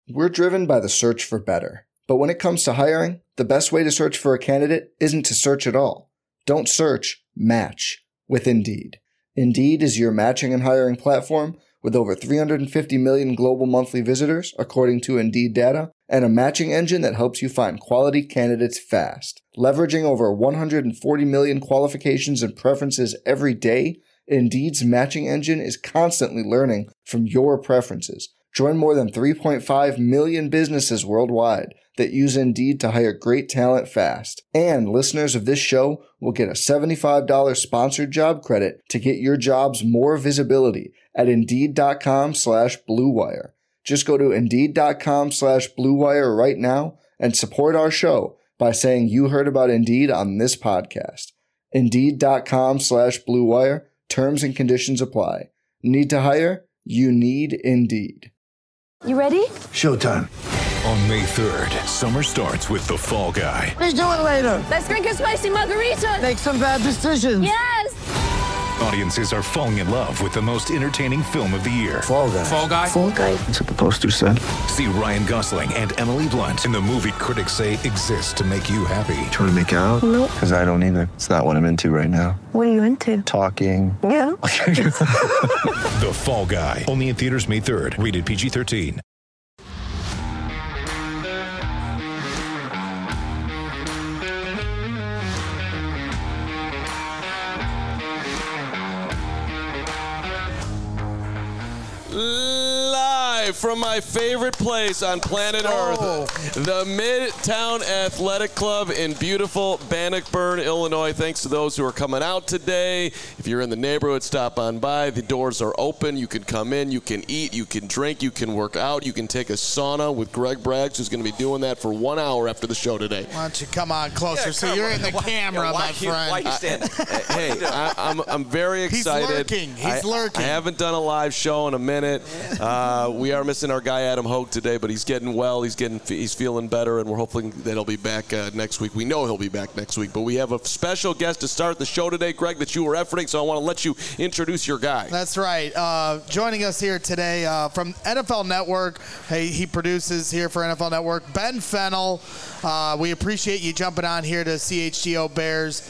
We're driven by the search for better. But when it comes to hiring, the best way to search for a candidate isn't to search at all. Don't search, match with Indeed. Indeed is your matching and hiring platform with over 350 million global monthly visitors, according to Indeed data, and a matching engine that helps you find quality candidates fast. Leveraging over 140 million qualifications and preferences every day, Indeed's matching engine is constantly learning from your preferences. Join more than 3.5 million businesses worldwide that use Indeed to hire great talent fast. And listeners of this show will get a $75 sponsored job credit to get your jobs more visibility at Indeed.com/Blue Wire. Just go to Indeed.com/Blue Wire right now and support our show by saying you heard about Indeed on this podcast. Indeed.com/Blue Wire. Terms and conditions apply. Need to hire? You need Indeed. You ready? Showtime. On May 3rd, summer starts with The Fall Guy. Let's do it later. Let's drink a spicy margarita. Make some bad decisions. Yes. Audiences are falling in love with the most entertaining film of the year. Fall Guy. Fall Guy? Fall Guy. That's what the poster said. See Ryan Gosling and Emily Blunt in the movie critics say exists to make you happy. Trying to make it out? Nope. Because I don't either. It's not what I'm into right now. What are you into? Talking. Yeah. The Fall Guy. Only in theaters May 3rd. Rated PG-13. Live from my favorite place on planet Earth, the Midtown Athletic Club in beautiful Bannockburn, Illinois. Thanks to those who are coming out today. If you're in the neighborhood, stop on by. The doors are open. You can come in. You can eat. You can drink. You can work out. You can take a sauna with Greg Braggs, who's going to be doing that for 1 hour after the show today. Why don't you come on closer so you're in the camera, my friend. Why you standing? Hey, I'm very excited. He's lurking. I haven't done a live show in a minute. We are missing our guy Adam Hogue today, but he's getting well. He's feeling better, and we're hoping that he'll be back next week. We know he'll be back next week, but we have a special guest to start the show today, Greg, that you were efforting. So I want to let you introduce your guy. That's right. Joining us here today from NFL Network. Hey, he produces here for NFL Network. Ben Fennell. We appreciate you jumping on here to CHGO Bears.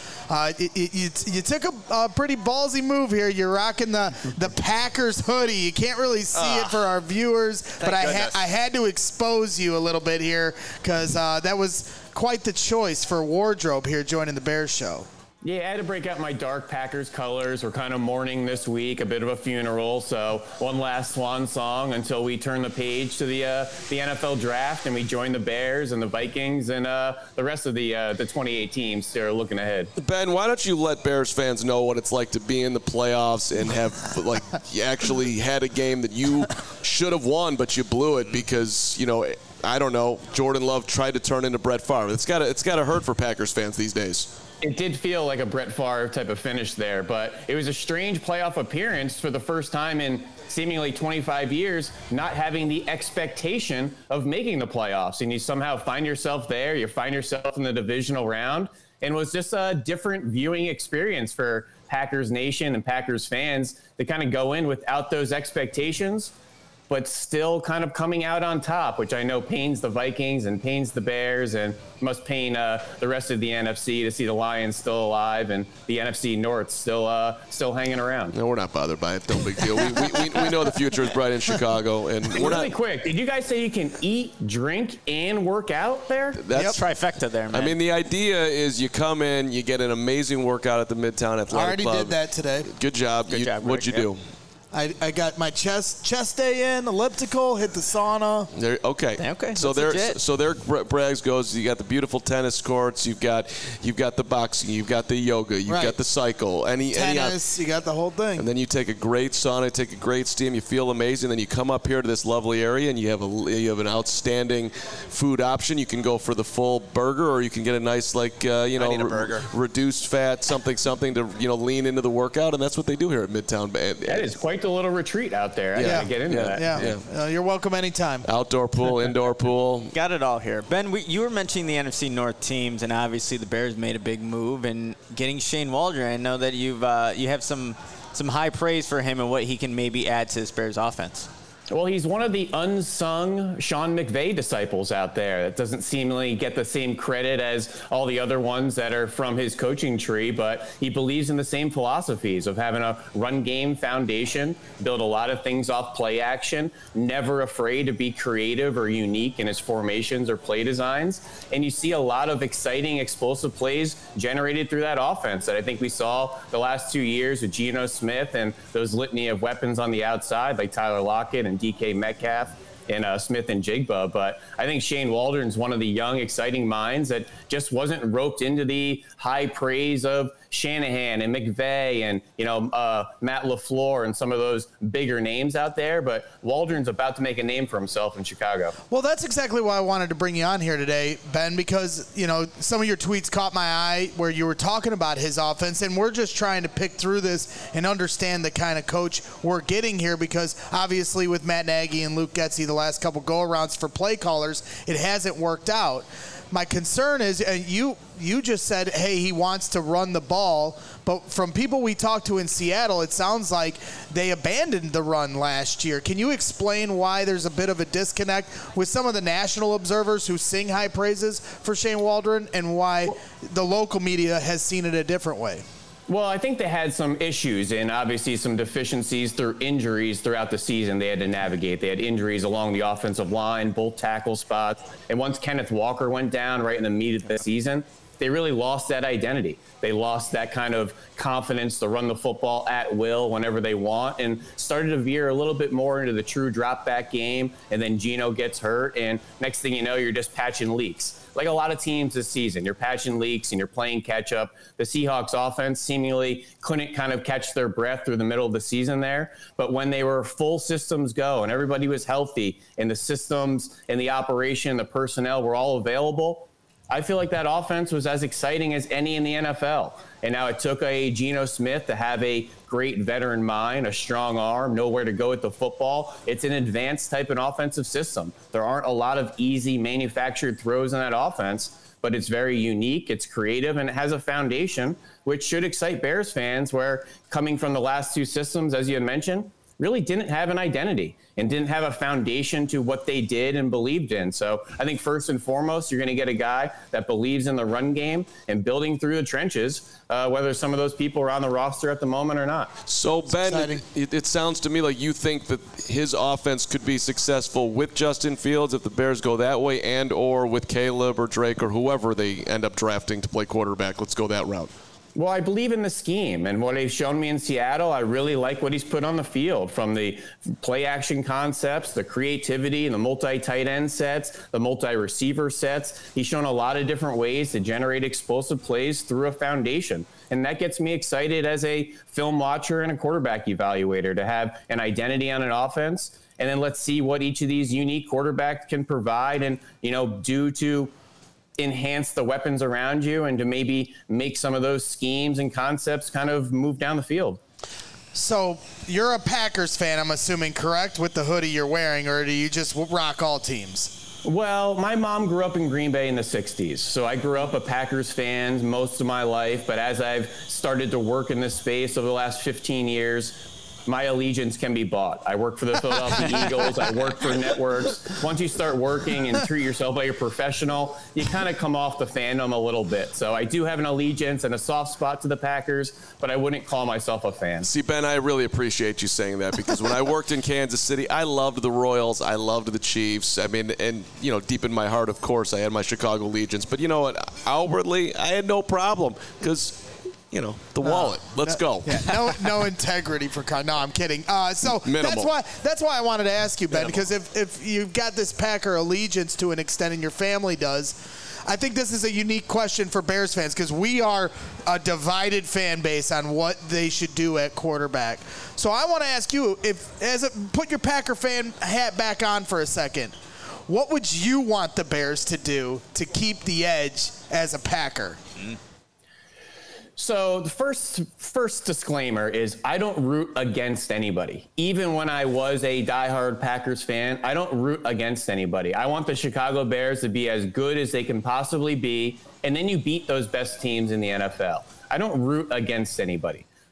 You took a pretty ballsy move here. You're rocking the Packers hoodie. You can't really see it for our viewers, but I had to expose you a little bit here because that was quite the choice for wardrobe here joining the Bears show. Yeah, I had to break out my dark Packers colors. We're kind of mourning this week, a bit of a funeral. So one last swan song until we turn the page to the NFL draft and we join the Bears and the Vikings and the rest of the 28 teams that are looking ahead. Ben, why don't you let Bears fans know what it's like to be in the playoffs and have, like, you actually had a game that you should have won, but you blew it because, I don't know, Jordan Love tried to turn into Brett Favre. It's got to hurt for Packers fans these days. It did feel like a Brett Favre type of finish there, but it was a strange playoff appearance for the first time in seemingly 25 years, not having the expectation of making the playoffs. And you somehow find yourself there, you find yourself in the divisional round, and it was just a different viewing experience for Packers Nation and Packers fans to kind of go in without those expectations, but still kind of coming out on top, which I know pains the Vikings and pains the Bears and must pain the rest of the NFC to see the Lions still alive and the NFC North still hanging around. No, we're not bothered by it. No big deal. We know the future is bright in Chicago. And we're really quick, did you guys say you can eat, drink, and work out there? That's trifecta there, man. I mean, the idea is you come in, you get an amazing workout at the Midtown Athletic Club. I already did that today. Good job. What'd you do? I got my chest day in, elliptical, hit the sauna. Okay. So there Braggs goes. You got the beautiful tennis courts. You've got the boxing. You've got the yoga. You've got the cycle. Tennis. You got the whole thing. And then you take a great sauna, take a great steam. You feel amazing. Then you come up here to this lovely area, and you have an outstanding food option. You can go for the full burger, or you can get a nice reduced fat something to lean into the workout. And that's what they do here at Midtown. That is quite the little retreat out there. I gotta get into that. Yeah. You're welcome anytime. Outdoor pool, indoor pool. Got it all here. Ben, you were mentioning the NFC North teams, and obviously the Bears made a big move in getting Shane Waldron. I know that you have some high praise for him and what he can maybe add to this Bears offense. Well, he's one of the unsung Sean McVay disciples out there that doesn't seemingly get the same credit as all the other ones that are from his coaching tree, but he believes in the same philosophies of having a run game foundation, build a lot of things off play action, never afraid to be creative or unique in his formations or play designs. And you see a lot of exciting, explosive plays generated through that offense that I think we saw the last 2 years with Geno Smith and those litany of weapons on the outside like Tyler Lockett and DK Metcalf and Smith and Jigba. But I think Shane Waldron's one of the young, exciting minds that just wasn't roped into the high praise of Shanahan and McVay and, Matt LaFleur and some of those bigger names out there. But Waldron's about to make a name for himself in Chicago. Well, that's exactly why I wanted to bring you on here today, Ben, because, some of your tweets caught my eye where you were talking about his offense, and we're just trying to pick through this and understand the kind of coach we're getting here, because obviously with Matt Nagy and Luke Getsy the last couple go-arounds for play callers, it hasn't worked out. My concern is, you just said, hey, he wants to run the ball, but from people we talked to in Seattle, it sounds like they abandoned the run last year. Can you explain why there's a bit of a disconnect with some of the national observers who sing high praises for Shane Waldron and why the local media has seen it a different way? Well, I think they had some issues and obviously some deficiencies through injuries throughout the season they had to navigate. They had injuries along the offensive line, both tackle spots. And once Kenneth Walker went down right in the meat of the season, they really lost that identity. They lost that kind of confidence to run the football at will whenever they want and started to veer a little bit more into the true drop back game. And then Geno gets hurt. And next thing you know, you're just patching leaks. Like a lot of teams this season, you're patching leaks and you're playing catch up. The Seahawks offense seemingly couldn't kind of catch their breath through the middle of the season there. But when they were full systems go and everybody was healthy and the systems and the operation, the personnel were all available, I feel like that offense was as exciting as any in the NFL. And now it took a Geno Smith to have a great veteran mind, a strong arm, know where to go with the football. It's an advanced type of offensive system. There aren't a lot of easy manufactured throws in that offense, but it's very unique, it's creative, and it has a foundation, which should excite Bears fans, where coming from the last two systems, as you had mentioned, really didn't have an identity and didn't have a foundation to what they did and believed in. So I think first and foremost, you're going to get a guy that believes in the run game and building through the trenches, whether some of those people are on the roster at the moment or not. So, Ben, it sounds to me like you think that his offense could be successful with Justin Fields if the Bears go that way, and or with Caleb or Drake or whoever they end up drafting to play quarterback. Let's go that route. Well, I believe in the scheme, and what he's shown me in Seattle, I really like what he's put on the field, from the play action concepts, the creativity, the multi-tight end sets, the multi-receiver sets. He's shown a lot of different ways to generate explosive plays through a foundation. And that gets me excited as a film watcher and a quarterback evaluator to have an identity on an offense. And then let's see what each of these unique quarterbacks can provide and, do to enhance the weapons around you and to maybe make some of those schemes and concepts kind of move down the field. So you're a Packers fan, I'm assuming, correct, with the hoodie you're wearing, or do you just rock all teams? Well, my mom grew up in Green Bay in the 60s, so I grew up a Packers fan most of my life, but as I've started to work in this space over the last 15 years, my allegiance can be bought. I work for the Philadelphia Eagles. I work for networks. Once you start working and treat yourself like a professional, you kind of come off the fandom a little bit. So I do have an allegiance and a soft spot to the Packers, but I wouldn't call myself a fan. See, Ben, I really appreciate you saying that, because when I worked in Kansas City, I loved the Royals. I loved the Chiefs. I mean, and, deep in my heart, of course, I had my Chicago allegiance. But you know what? Outwardly, I had no problem, because the wallet. Let's go. Yeah, no integrity for No, I'm kidding. So Minimal. that's why I wanted to ask you, Ben, because if you've got this Packer allegiance to an extent and your family does, I think this is a unique question for Bears fans, because we are a divided fan base on what they should do at quarterback. So I want to ask you, put your Packer fan hat back on for a second. What would you want the Bears to do to keep the edge as a Packer? So the first disclaimer is I don't root against anybody. Even when I was a diehard Packers fan, I don't root against anybody. I want the Chicago Bears to be as good as they can possibly be, and then you beat those best teams in the NFL. I don't root against anybody.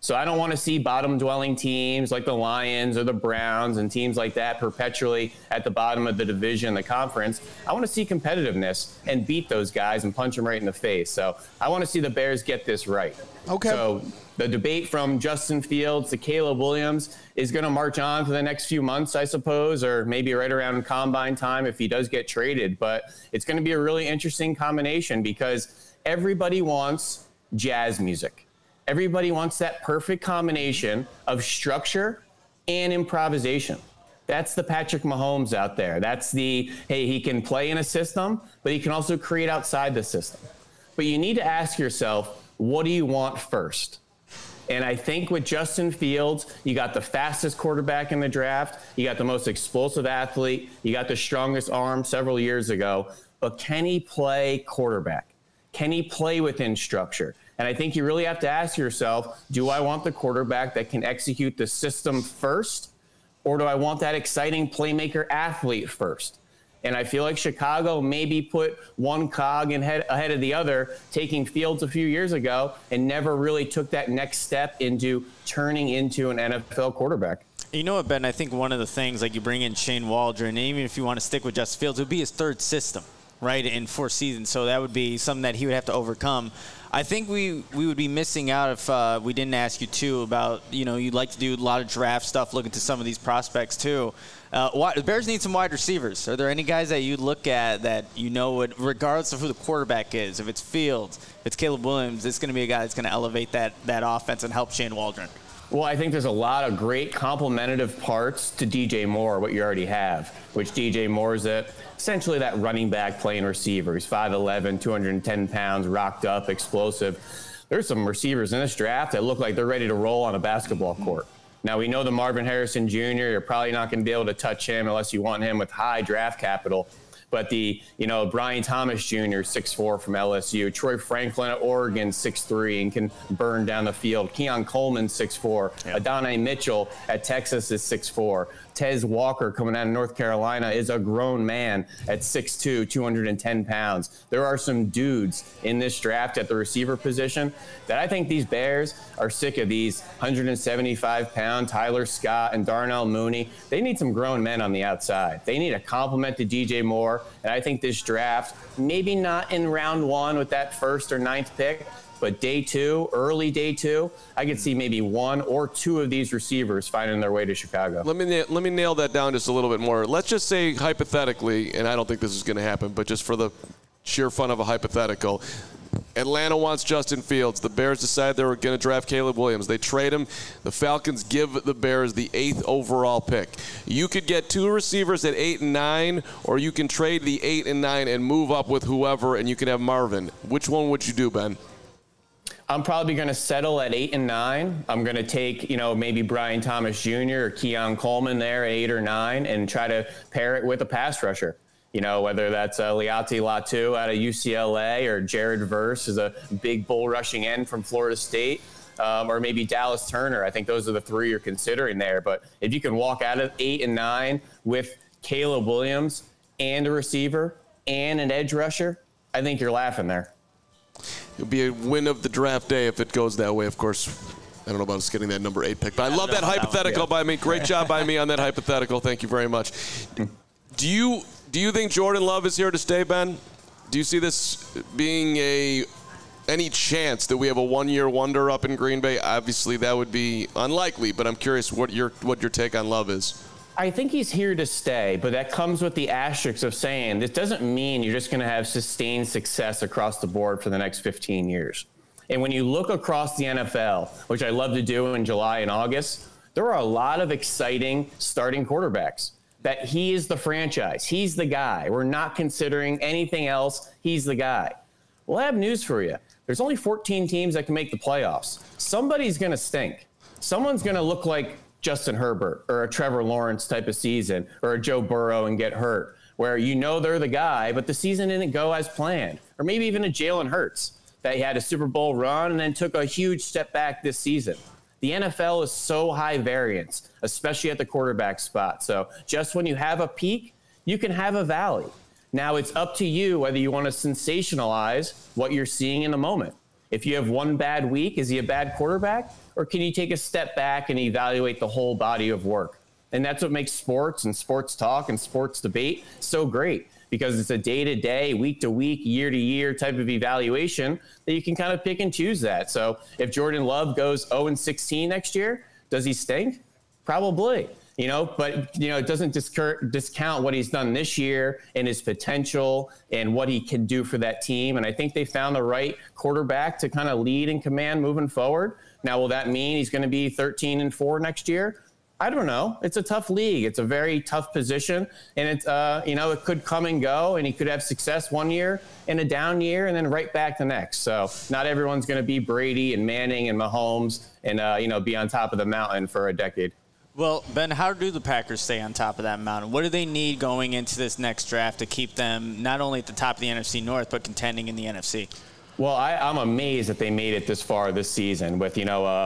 So I don't want to see bottom-dwelling teams like the Lions or the Browns and teams like that perpetually at the bottom of the division, the conference. I want to see competitiveness and beat those guys and punch them right in the face. So I want to see the Bears get this right. Okay. So the debate from Justin Fields to Caleb Williams is going to march on for the next few months, I suppose, or maybe right around combine time if he does get traded. But it's going to be a really interesting combination because everybody wants jazz music. Everybody wants that perfect combination of structure and improvisation. That's the Patrick Mahomes out there. That's the, hey, he can play in a system, but he can also create outside the system. But you need to ask yourself, what do you want first? And I think with Justin Fields, you got the fastest quarterback in the draft. You got the most explosive athlete. You got the strongest arm several years ago. But can he play quarterback? Can he play within structure? And I think you really have to ask yourself, do I want the quarterback that can execute the system first, or do I want that exciting playmaker athlete first? And I feel like Chicago maybe put one cog ahead of the other, taking Fields a few years ago, and never really took that next step into turning into an NFL quarterback. You know what, Ben? I think one of the things, like you bring in Shane Waldron, and even if you want to stick with Justin Fields, it would be his third system, right, in 4 seasons. So that would be something that he would have to overcome. I think we would be missing out if we didn't ask you, too, about, you'd like to do a lot of draft stuff, look into some of these prospects, too. The Bears need some wide receivers. Are there any guys that you look at that would, regardless of who the quarterback is, if it's Fields, if it's Caleb Williams, it's going to be a guy that's going to elevate that offense and help Shane Waldron? Well, I think there's a lot of great complementative parts to DJ Moore, what you already have, which DJ Moore is essentially that running back playing receiver. He's 5'11", 210 pounds, rocked up, explosive. There's some receivers in this draft that look like they're ready to roll on a basketball court. Now, we know the Marvin Harrison Jr., you're probably not going to be able to touch him unless you want him with high draft capital. But the, Brian Thomas Jr., 6'4" from LSU. Troy Franklin at Oregon, 6'3", and can burn down the field. Keon Coleman, 6'4". Yeah. Adonai Mitchell at Texas is 6'4". Tez Walker coming out of North Carolina is a grown man at 6'2", 210 pounds. There are some dudes in this draft at the receiver position that I think these Bears are sick of these 175-pound Tyler Scott and Darnell Mooney. They need some grown men on the outside. They need a complement to DJ Moore. And I think this draft, maybe not in round 1 with that 1st or 9th pick, but day 2, early day 2, I could see maybe 1 or 2 of these receivers finding their way to Chicago. Let me nail that down just a little bit more. Let's just say hypothetically, and I don't think this is going to happen, but just for the sheer fun of a hypothetical, Atlanta wants Justin Fields. The Bears decide they were going to draft Caleb Williams. They trade him. The Falcons give the Bears the 8th overall pick. You could get 2 receivers at 8 and 9, or you can trade the 8 and 9 and move up with whoever, and you can have Marvin. Which one would you do, Ben? I'm probably going to settle at 8 and 9. I'm going to take, maybe Brian Thomas Jr. or Keon Coleman there at 8 or 9 and try to pair it with a pass rusher. Whether that's Liati Latu out of UCLA or Jared Verse is a big bull rushing end from Florida State, or maybe Dallas Turner. I think those are the 3 you're considering there. But if you can walk out of 8 and 9 with Caleb Williams and a receiver and an edge rusher, I think you're laughing there. It'll be a win of the draft day if it goes that way, of course. I don't know about us getting that number 8 pick, but I love that hypothetical by me. Great job by me on that hypothetical. Thank you very much. Do you think Jordan Love is here to stay, Ben? Do you see this being any chance that we have a one-year wonder up in Green Bay? Obviously, that would be unlikely, but I'm curious what your take on Love is. I think he's here to stay, but that comes with the asterisks of saying this doesn't mean you're just going to have sustained success across the board for the next 15 years. And when you look across the NFL, which I love to do in July and August, there are a lot of exciting starting quarterbacks. That he is the franchise. He's the guy. We're not considering anything else. He's the guy. Well, I have news for you. There's only 14 teams that can make the playoffs. Somebody's going to stink. Someone's going to look like Justin Herbert or a Trevor Lawrence type of season or a Joe Burrow and get hurt, where they're the guy, but the season didn't go as planned. Or maybe even a Jalen Hurts that he had a Super Bowl run and then took a huge step back this season. The NFL is so high variance, especially at the quarterback spot. So just when you have a peak, you can have a valley. Now it's up to you whether you want to sensationalize what you're seeing in the moment. If you have one bad week, is he a bad quarterback? Or can you take a step back and evaluate the whole body of work? And that's what makes sports and sports talk and sports debate so great, because it's a day-to-day, week-to-week, year-to-year type of evaluation that you can kind of pick and choose that. So if Jordan Love goes 0-16 next year, does he stink? Probably. But it doesn't discount what he's done this year and his potential and what he can do for that team. And I think they found the right quarterback to kind of lead and command moving forward. Now, will that mean he's going to be 13-4 next year? I don't know. It's a tough league. It's a very tough position, and it's it could come and go, and he could have success one year and a down year, and then right back the next. So not everyone's going to be Brady and Manning and Mahomes and be on top of the mountain for a decade. Well, Ben, how do the Packers stay on top of that mountain? What do they need going into this next draft to keep them not only at the top of the NFC North, but contending in the NFC? Well, I'm amazed that they made it this far this season with,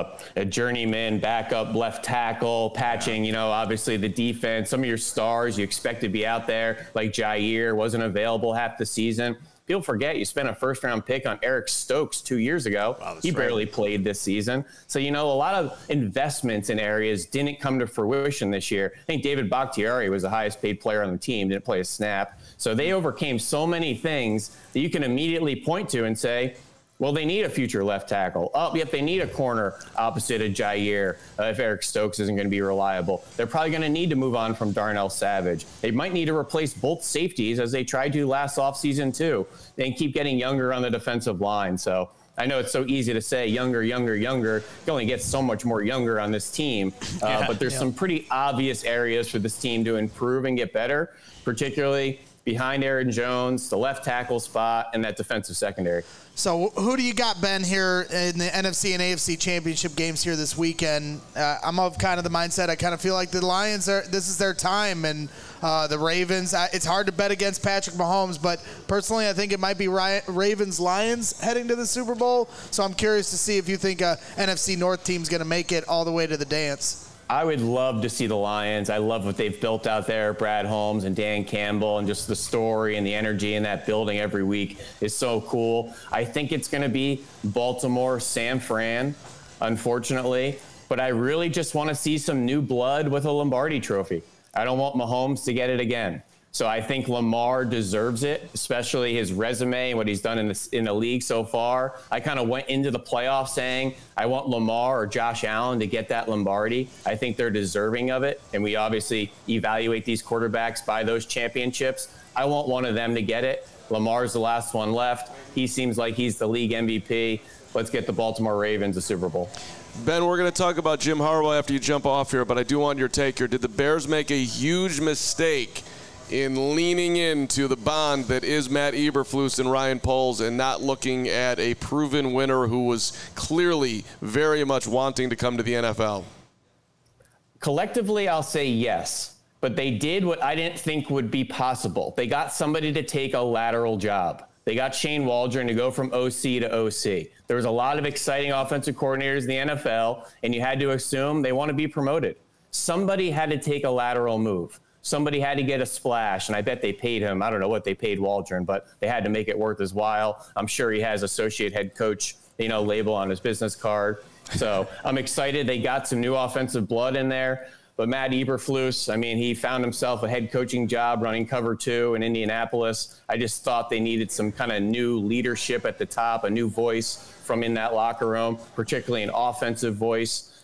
a journeyman backup left tackle, patching, obviously the defense. Some of your stars you expect to be out there, like Jair, wasn't available half the season. People forget you spent a first-round pick on Eric Stokes 2 years ago. Wow, he barely played this season. So, a lot of investments in areas didn't come to fruition this year. I think David Bakhtiari was the highest-paid player on the team, didn't play a snap. So they overcame so many things that you can immediately point to and say, well, they need a future left tackle. Oh, yep, they need a corner opposite of Jair if Eric Stokes isn't going to be reliable. They're probably going to need to move on from Darnell Savage. They might need to replace both safeties as they tried to last offseason too, and keep getting younger on the defensive line. So I know it's so easy to say younger. You can only get so much more younger on this team. But there's some pretty obvious areas for this team to improve and get better, particularly behind Aaron Jones, the left tackle spot, and that defensive secondary. So who do you got, Ben, here in the NFC and AFC championship games here this weekend? I'm of kind of the mindset, I kind of feel like the Lions, this is their time, and the Ravens, it's hard to bet against Patrick Mahomes, but personally I think it might be Ravens-Lions heading to the Super Bowl. So I'm curious to see if you think a NFC North team's going to make it all the way to the dance. I would love to see the Lions. I love what they've built out there. Brad Holmes and Dan Campbell, and just the story and the energy in that building every week is so cool. I think it's going to be Baltimore, San Fran, unfortunately. But I really just want to see some new blood with a Lombardi trophy. I don't want Mahomes to get it again. So I think Lamar deserves it, especially his resume and what he's done in the league so far. I kind of went into the playoffs saying I want Lamar or Josh Allen to get that Lombardi. I think they're deserving of it, and we obviously evaluate these quarterbacks by those championships. I want one of them to get it. Lamar's the last one left. He seems like he's the league MVP. Let's get the Baltimore Ravens a Super Bowl. Ben, we're going to talk about Jim Harbaugh after you jump off here, but I do want your take here. Did the Bears make a huge mistake in leaning into the bond that is Matt Eberflus and Ryan Poles and not looking at a proven winner who was clearly very much wanting to come to the NFL? Collectively, I'll say yes, but they did what I didn't think would be possible. They got somebody to take a lateral job. They got Shane Waldron to go from OC to OC. There was a lot of exciting offensive coordinators in the NFL, and you had to assume they want to be promoted. Somebody had to take a lateral move. Somebody had to get a splash, and I bet they paid him. I don't know what they paid Waldron, but they had to make it worth his while. I'm sure he has associate head coach, label on his business card. So I'm excited they got some new offensive blood in there. But Matt Eberflus, he found himself a head coaching job running Cover 2 in Indianapolis. I just thought they needed some kind of new leadership at the top, a new voice from in that locker room, particularly an offensive voice.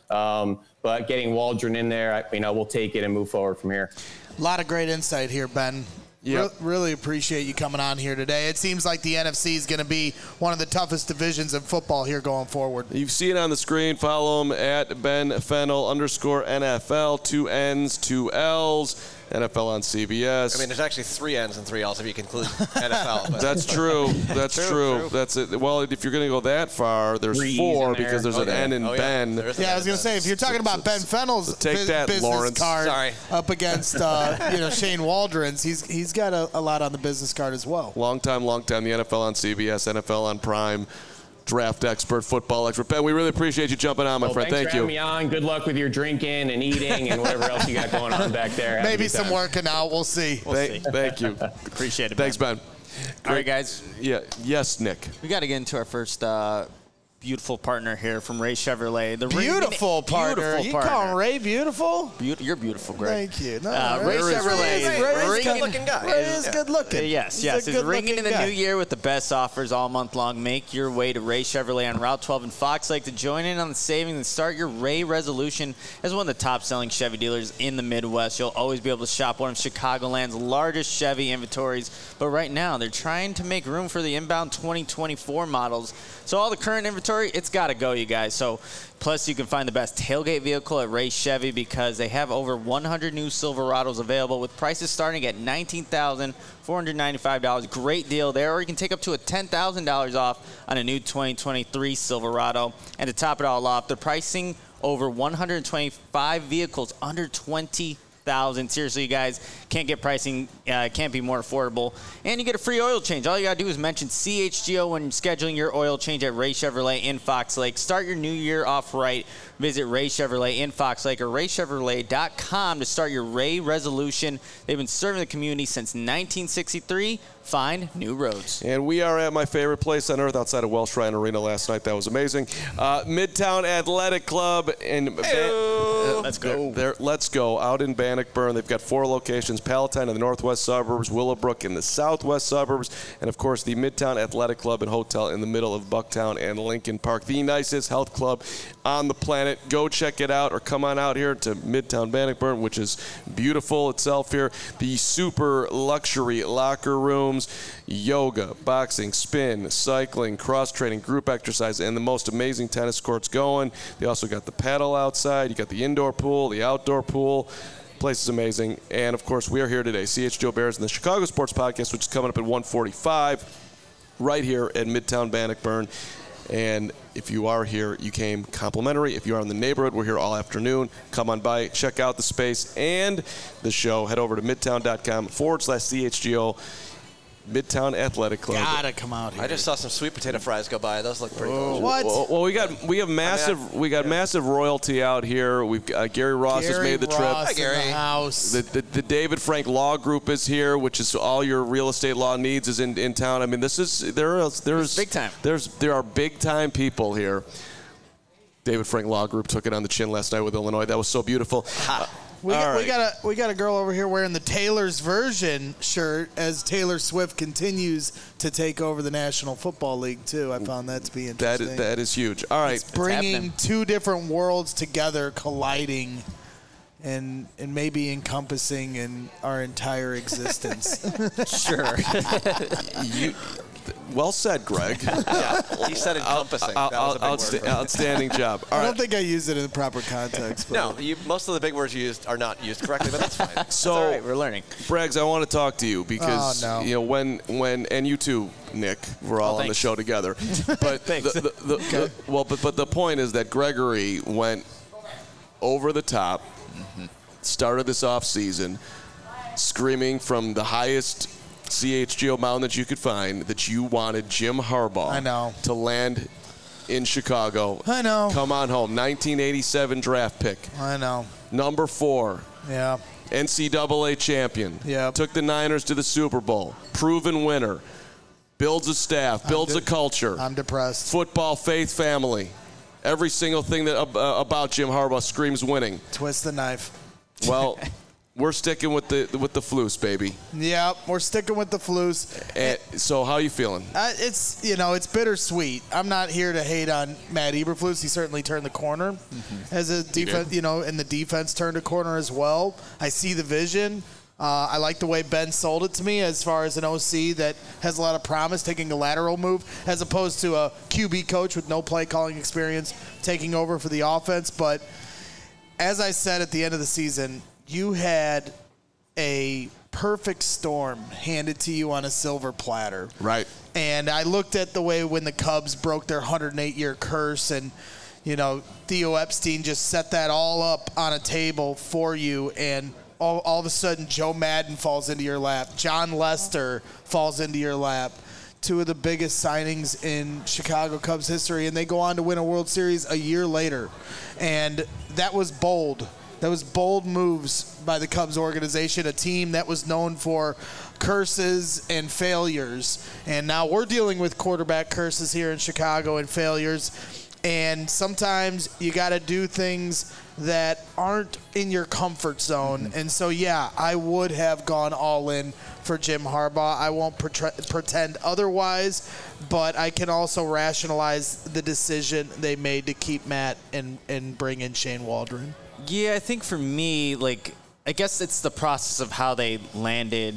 But getting Waldron in there, we'll take it and move forward from here. A lot of great insight here, Ben. Yep. Really appreciate you coming on here today. It seems like the NFC is going to be one of the toughest divisions in football here going forward. You see it on the screen. Follow him at Ben Fennell _NFL, 2 N's, 2 L's. NFL on CBS. There's actually 3 N's and 3 L's if you can include NFL. But. That's true. That's true. That's it. Well, if you're going to go that far, there's 4 because there's an N in Ben. Yeah, I was going to say, if you're talking about Ben Fennell's business Lawrence. card up against Shane Waldron's, he's got a lot on the business card as well. Long time. The NFL on CBS, NFL on Prime. Draft expert, football expert. Ben, we really appreciate you jumping on, my friend. Thank you. Thanks for having me on. Good luck with your drinking and eating and whatever else you got going on back there. Maybe some working out. We'll see. Thank you. Appreciate it. Thanks, Ben. All right, guys. Yeah. Yes, Nick. We got to get into our first beautiful partner here from Ray Chevrolet. The Beautiful partner. You call him Ray beautiful? You're beautiful, Greg. Thank you. No, Ray Chevrolet. Ray is a good-looking guy. Ray is good looking. Yes. He's a It's ringing in the good-looking new year with the best offers all month long. Make your way to Ray Chevrolet on Route 12 in Fox Lake to join in on the savings and start your Ray resolution as one of the top-selling Chevy dealers in the Midwest. You'll always be able to shop one of Chicagoland's largest Chevy inventories. But right now, they're trying to make room for the inbound 2024 models. So all the current inventory, it's got to go, you guys. So plus, you can find the best tailgate vehicle at Ray Chevy because they have over 100 new Silverados available with prices starting at $19,495. Great deal there. Or you can take up to $10,000 off on a new 2023 Silverado. And to top it all off, they're pricing over 125 vehicles under $20,000. Seriously, you guys, can't get pricing, can't be more affordable. And you get a free oil change. All you got to do is mention CHGO when scheduling your oil change at Ray Chevrolet in Fox Lake. Start your new year off right. Visit Ray Chevrolet in Fox Lake or raychevrolet.com to start your Ray resolution. They've been serving the community since 1963. Find new roads. And we are at my favorite place on earth outside of Welsh Ryan Arena last night. That was amazing. Midtown Athletic Club. Let's go. Let's go. Out in Bannockburn. They've got 4 locations. Palatine in the northwest suburbs, Willowbrook in the southwest suburbs, and, of course, the Midtown Athletic Club and Hotel in the middle of Bucktown and Lincoln Park. The nicest health club on the planet. Go check it out or come on out here to Midtown Bannockburn, which is beautiful itself here. The super luxury locker rooms, yoga, boxing, spin, cycling, cross-training, group exercise, and the most amazing tennis courts going. They also got the paddle outside. You got the indoor pool, the outdoor pool. Place is amazing. And, of course, we are here today, CHGO Bears and the Chicago Sports Podcast, which is coming up at 1:45 right here at Midtown Bannockburn. And if you are here, you came complimentary. If you are in the neighborhood, we're here all afternoon. Come on by, check out the space and the show. Head over to midtown.com/CHGO. Midtown Athletic Club. Gotta come out here. I just saw some sweet potato fries go by. Those look pretty good. What? Well, we have massive royalty out here. We've Gary Ross has made the trip. Hi, Gary. in the house. The David Frank Law Group is here, which is all your real estate law needs is in town. I mean, there's big time. There are big time people here. David Frank Law Group took it on the chin last night with Illinois. That was so beautiful. We got a girl over here wearing the Taylor's version shirt as Taylor Swift continues to take over the National Football League too. I found that to be interesting. That is huge. All right, it's bringing two different worlds together, colliding, and maybe encompassing in our entire existence. Sure. Well said, Greg. Yeah, he said encompassing. That was a big word. Outstanding job. All I right. don't think I used it in the proper context. But No, most of the big words you used are not used correctly, but that's fine. So, all right, we're learning. Braggs, I want to talk to you because when and you too, Nick, we're all on the show together. But Thanks. but the point is that Gregory went over the top, started this off season, screaming from the highest CHGO mountain that you could find that you wanted Jim Harbaugh to land in Chicago. I know. Come on home. 1987 draft pick. I know. Number 4. Yeah. NCAA champion. Yeah. Took the Niners to the Super Bowl. Proven winner. Builds a staff. Builds a culture. I'm depressed. Football, faith, family. Every single thing that about Jim Harbaugh screams winning. Twist the knife. Well, we're sticking with the Flus, baby. Yeah, we're sticking with the Flus. So how are you feeling? It's bittersweet. I'm not here to hate on Matt Eberflus. He certainly turned the corner as a defense, and the defense turned a corner as well. I see the vision. I like the way Ben sold it to me as far as an OC that has a lot of promise, taking a lateral move, as opposed to a QB coach with no play calling experience taking over for the offense. But as I said at the end of the season, you had a perfect storm handed to you on a silver platter. Right. And I looked at the way when the Cubs broke their 108-year curse and, Theo Epstein just set that all up on a table for you, and all of a sudden Joe Madden falls into your lap. John Lester falls into your lap. Two of the biggest signings in Chicago Cubs history, and they go on to win a World Series a year later. And that was bold. That was bold moves by the Cubs organization, a team that was known for curses and failures. And now we're dealing with quarterback curses here in Chicago and failures. And sometimes you got to do things that aren't in your comfort zone. And so, yeah, I would have gone all in for Jim Harbaugh. I won't pretend otherwise, but I can also rationalize the decision they made to keep Matt and bring in Shane Waldron. Yeah, I think for me, I guess it's the process of how they landed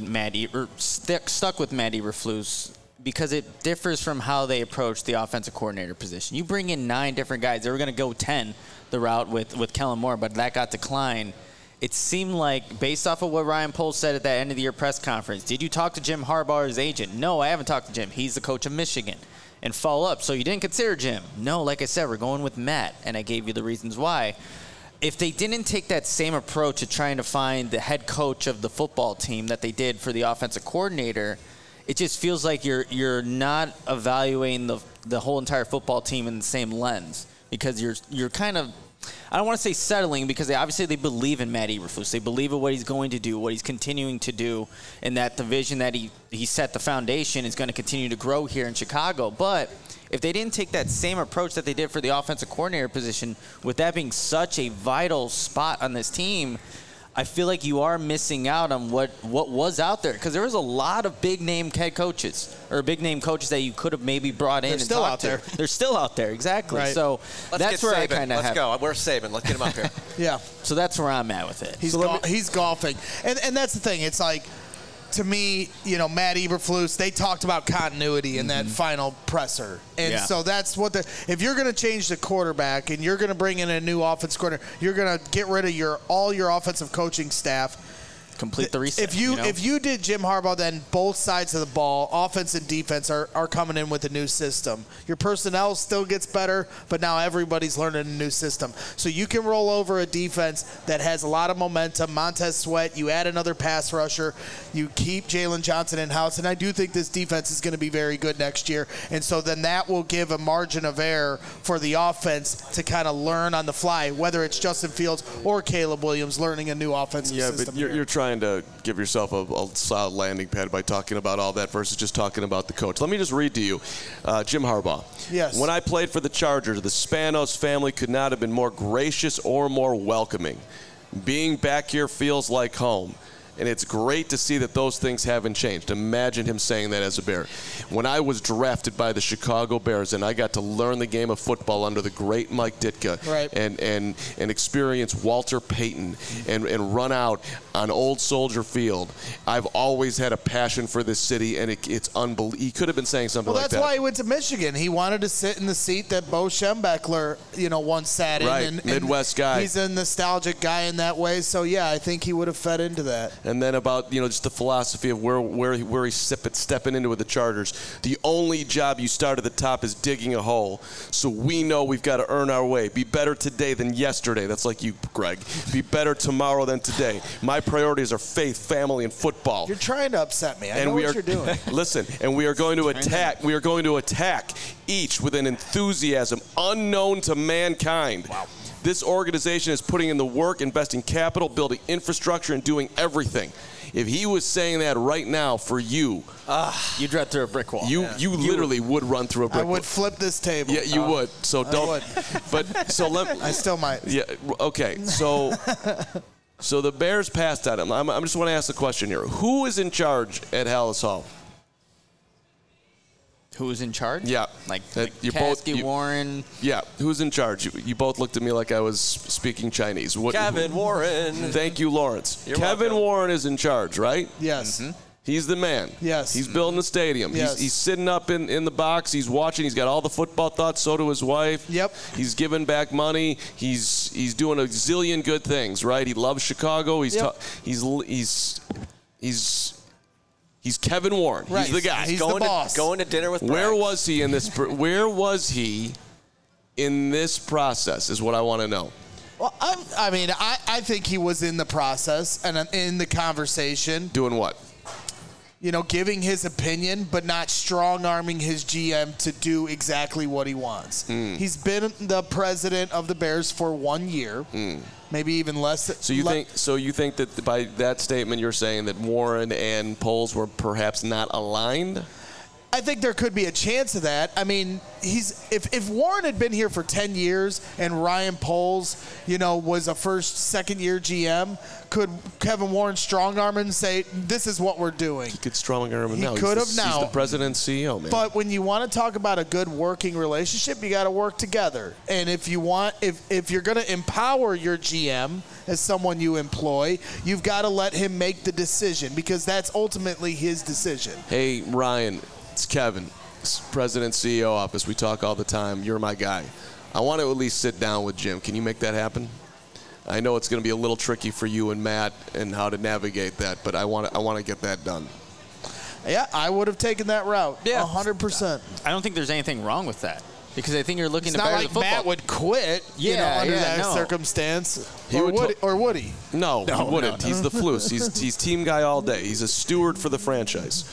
stuck with Matt Eberflus, because it differs from how they approach the offensive coordinator position. You bring in 9 different guys. They were going to go 10 the route with Kellen Moore, but that got declined. It seemed like, based off of what Ryan Poles said at that end of the year press conference, did you talk to Jim Harbaugh, his agent? No, I haven't talked to Jim. He's the coach of Michigan. And follow up. So you didn't consider Jim? No, like I said, we're going with Matt, and I gave you the reasons why. If they didn't take that same approach to trying to find the head coach of the football team that they did for the offensive coordinator, it just feels like you're not evaluating the whole entire football team in the same lens, because you're kind of, I don't want to say settling, because they believe in Matt Eberflus. They believe in what he's going to do, what he's continuing to do, and that the vision that he set the foundation is going to continue to grow here in Chicago. But if they didn't take that same approach that they did for the offensive coordinator position, with that being such a vital spot on this team, I feel like you are missing out on what was out there, because there was a lot of big-name head coaches or big-name coaches that you could have maybe brought in. They're still out there. They're still out there, exactly. Right. So that's where Saban. I kind of have. Let's go. We're Saban. Let's get him up here. Yeah. So that's where I'm at with it. He's golfing. And that's the thing. It's like, to me, Matt Eberflus, they talked about continuity in that final presser. And so that's what if you're going to change the quarterback and you're going to bring in a new offense coordinator, you're going to get rid of all your offensive coaching staff. Complete the reset. If you did Jim Harbaugh, then both sides of the ball, offense and defense, are coming in with a new system. Your personnel still gets better, but now everybody's learning a new system. So you can roll over a defense that has a lot of momentum. Montez Sweat, you add another pass rusher, you keep Jalen Johnson in-house, and I do think this defense is going to be very good next year. And so then that will give a margin of error for the offense to kind of learn on the fly, whether it's Justin Fields or Caleb Williams learning a new offensive system. Yeah, but you're trying to give yourself a solid landing pad by talking about all that versus just talking about the coach. Let me just read to you Jim Harbaugh. Yes. When I played for the Chargers, the Spanos family could not have been more gracious or more welcoming. Being back here feels like home. And it's great to see that those things haven't changed. Imagine him saying that as a Bear. When I was drafted by the Chicago Bears and I got to learn the game of football under the great Mike Ditka, right, and experience Walter Payton and run out on Old Soldier Field, I've always had a passion for this city, and it's unbelievable. He could have been saying something like that. Well, that's why he went to Michigan. He wanted to sit in the seat that Bo Schembechler, once sat in. Right, Midwest guy. He's a nostalgic guy in that way. So, yeah, I think he would have fed into that. And then about, just the philosophy of where he's stepping into with the Chargers. The only job you start at the top is digging a hole. So we know we've got to earn our way. Be better today than yesterday. That's like you, Greg. Be better tomorrow than today. My priorities are faith, family, and football. You're trying to upset me. I know what you're doing. Listen, and we are going to attack. We are going to attack each with an enthusiasm unknown to mankind. Wow. This organization is putting in the work, investing capital, building infrastructure, and doing everything. If he was saying that right now for you, you'd run through a brick wall. You literally would run through a brick wall. I would flip this table. Yeah, you would. So don't. I would. But so I still might. Yeah. Okay. So the Bears passed on him. I just want to ask the question here: who is in charge at Hallis Hall? Who's in charge? Yeah. Like Caskey, Warren. Yeah. Who's in charge? You both looked at me like I was speaking Chinese. Kevin Warren. Thank you, Lawrence. You're Kevin welcome. Warren is in charge, right? Yes. Mm-hmm. He's the man. Yes. He's building the stadium. Yes. He's sitting up in the box. He's watching. He's got all the football thoughts. So do his wife. Yep. He's giving back money. He's doing a zillion good things, right? He loves Chicago. He's Kevin Warren. Right. He's the guy. He's the boss. Going to dinner with Where Bragg. was he in this? Where was he in this process? Is what I want to know. Well, I think he was in the process and in the conversation. Doing what? giving his opinion, but not strong-arming his GM to do exactly what he wants. He's been the president of the Bears for 1 year, maybe even less. So you think that by that statement you're saying that Warren and Poles were perhaps not aligned? I think there could be a chance of that. I mean, if Warren had been here for 10 years and Ryan Poles, was a second-year GM, could Kevin Warren strong-arm and say, this is what we're doing? He could strong-arm him now. He could have now. He's the president and CEO, man. But when you want to talk about a good working relationship, you got to work together. And if you're going to empower your GM as someone you employ, you've got to let him make the decision because that's ultimately his decision. Hey, Ryan. It's Kevin, President CEO office. We talk all the time. You're my guy. I want to at least sit down with Jim. Can you make that happen? I know it's going to be a little tricky for you and Matt and how to navigate that, but I want to get that done. Yeah, I would have taken that route. Yeah, 100%. I don't think there's anything wrong with that because I think you're looking to better the football. It's not like Matt would quit, under that circumstance. Or would he? No, he wouldn't. He's the flus. He's team guy all day. He's a steward for the franchise.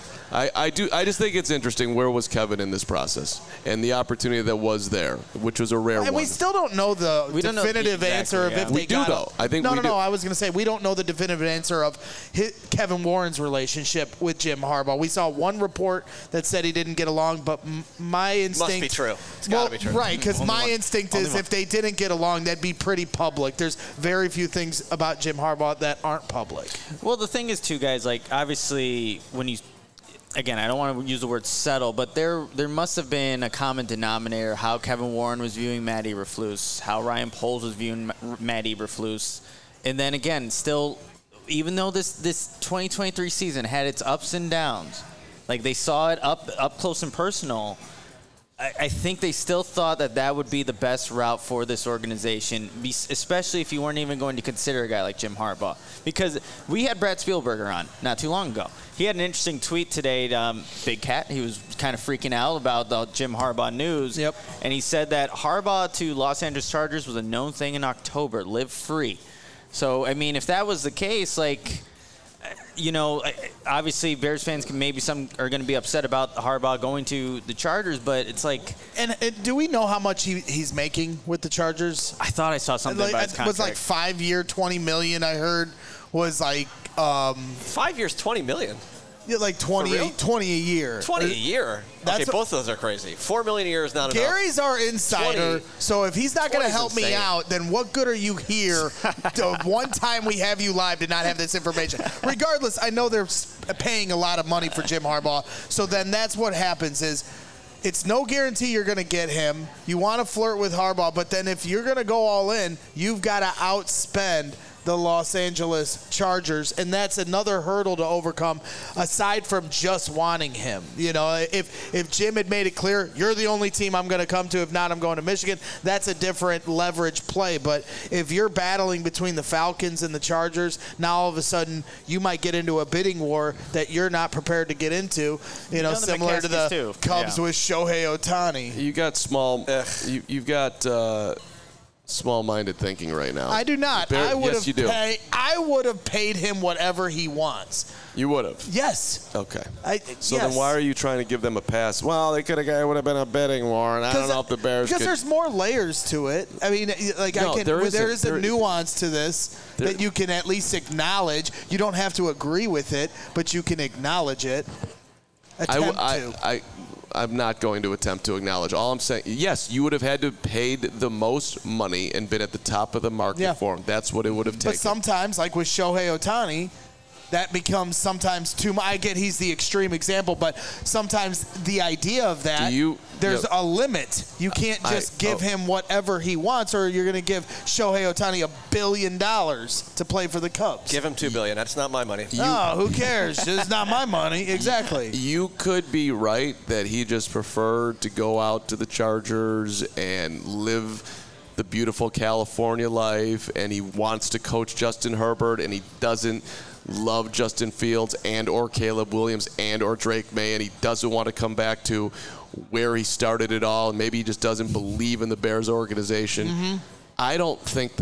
I just think it's interesting. Where was Kevin in this process and the opportunity that was there, which was a rare one. And we still don't know the definitive answer of if they got it. I think no. I was going to say we don't know the definitive answer of Kevin Warren's relationship with Jim Harbaugh. We saw one report that said he didn't get along, but my instinct must be true. It's got to be true, right? Because my instinct is if they didn't get along, that'd be pretty public. There's very few things about Jim Harbaugh that aren't public. Well, the thing is, too, guys. Like obviously, when you again, I don't want to use the word settle, but there must have been a common denominator how Kevin Warren was viewing Matt Eberflus, how Ryan Poles was viewing Matt Eberflus. And then again, still, even though this 2023 season had its ups and downs, like they saw it up close and personal, I think they still thought that would be the best route for this organization, especially if you weren't even going to consider a guy like Jim Harbaugh. Because we had Brad Spielberger on not too long ago. He had an interesting tweet today, Big Cat. He was kind of freaking out about the Jim Harbaugh news. Yep. And he said that Harbaugh to Los Angeles Chargers was a known thing in October, live free. So, I mean, if that was the case, like, obviously Bears fans some are going to be upset about Harbaugh going to the Chargers, but it's like. And do we know how much he's making with the Chargers? I thought I saw something about his contract. It was like 5 year, $20 million. I heard was like 5 years, $20 million. Yeah, like 20 a year. 20 a year. Okay, both of those are crazy. $4 million a year is not enough. Gary's our insider, so if he's not going to help me out, then what good are you here? One time we have you live to not have this information. Regardless, I know they're paying a lot of money for Jim Harbaugh, so then that's what happens is it's no guarantee you're going to get him. You want to flirt with Harbaugh, but then if you're going to go all in, you've got to outspend the Los Angeles Chargers, and that's another hurdle to overcome aside from just wanting him. If Jim had made it clear, you're the only team I'm going to come to, if not, I'm going to Michigan, that's a different leverage play. But if you're battling between the Falcons and the Chargers, now all of a sudden you might get into a bidding war that you're not prepared to get into, similar to the Cubs with Shohei Ohtani. You got you've got small-minded thinking right now. I do not. Yes, you do. I would have paid him whatever he wants. You would have? Yes. Okay. Yes. Then why are you trying to give them a pass? Well, it would have been a bidding war, and I don't know if the Bears Because there's more layers to it. I mean, there is a nuance to this that you can at least acknowledge. You don't have to agree with it, but you can acknowledge it. I'm not going to attempt to acknowledge. All I'm saying, yes, you would have had to have paid the most money and been at the top of the market for him. That's what it would have taken. But sometimes, like with Shohei Ohtani, that becomes sometimes too much. I get he's the extreme example, but sometimes the idea of that, there's a limit. You can't just give him whatever he wants, or you're going to give Shohei Ohtani $1 billion to play for the Cubs. Give him $2 billion. That's not my money. Who cares? It's not my money. Exactly. You could be right that he just preferred to go out to the Chargers and live the beautiful California life, and he wants to coach Justin Herbert, and he doesn't love Justin Fields and or Caleb Williams and or Drake May, and he doesn't want to come back to where he started it all, and maybe he just doesn't believe in the Bears organization. I don't think that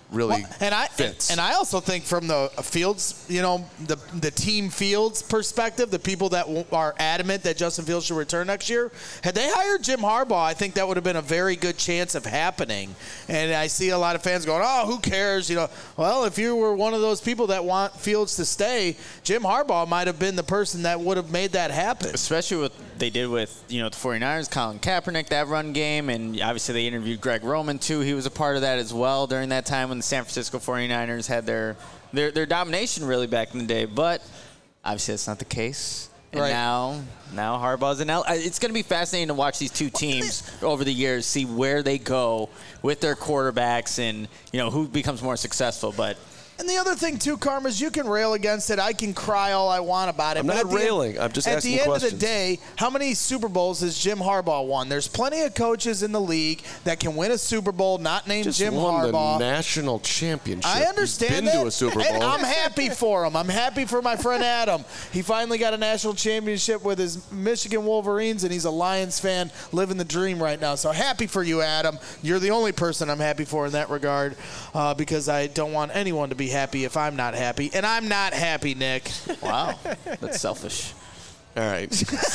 really fits. And I also think from the Fields, the team Fields perspective, the people that are adamant that Justin Fields should return next year, had they hired Jim Harbaugh, I think that would have been a very good chance of happening. And I see a lot of fans going, "Oh, who cares?" Well, if you were one of those people that want Fields to stay, Jim Harbaugh might have been the person that would have made that happen. Especially what they did with, the 49ers, Colin Kaepernick, that run game, and obviously they interviewed Greg Roman too. He was a part of that as well during that time when the San Francisco 49ers had their domination really back in the day. But obviously that's not the case. And now Harbaugh's in it's going to be fascinating to watch these two teams over the years, see where they go with their quarterbacks and, who becomes more successful. But And the other thing, too, Carm, is you can rail against it. I can cry all I want about it. I'm not railing. I'm just asking questions. At the end of the day, how many Super Bowls has Jim Harbaugh won? There's plenty of coaches in the league that can win a Super Bowl, not named Jim Harbaugh. Won the national championship. I understand He's been to a Super Bowl. And I'm happy for him. I'm happy for my friend Adam. He finally got a national championship with his Michigan Wolverines, and he's a Lions fan living the dream right now. So happy for you, Adam. You're the only person I'm happy for in that regard because I don't want anyone to be happy if I'm not happy. And I'm not happy, Nick. Wow. That's selfish. All right.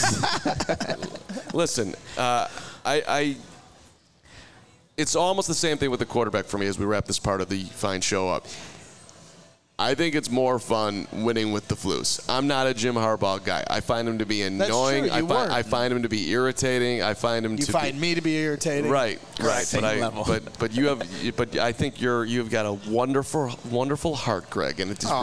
Listen, it's almost the same thing with the quarterback for me as we wrap this part of the fine show up. I think it's more fun winning with the Flus. I'm not a Jim Harbaugh guy. I find him to be annoying. That's true. I find him to be irritating. I find him You find me to be irritating. Right. Same level. But I think you've got a wonderful heart, Greg, and it's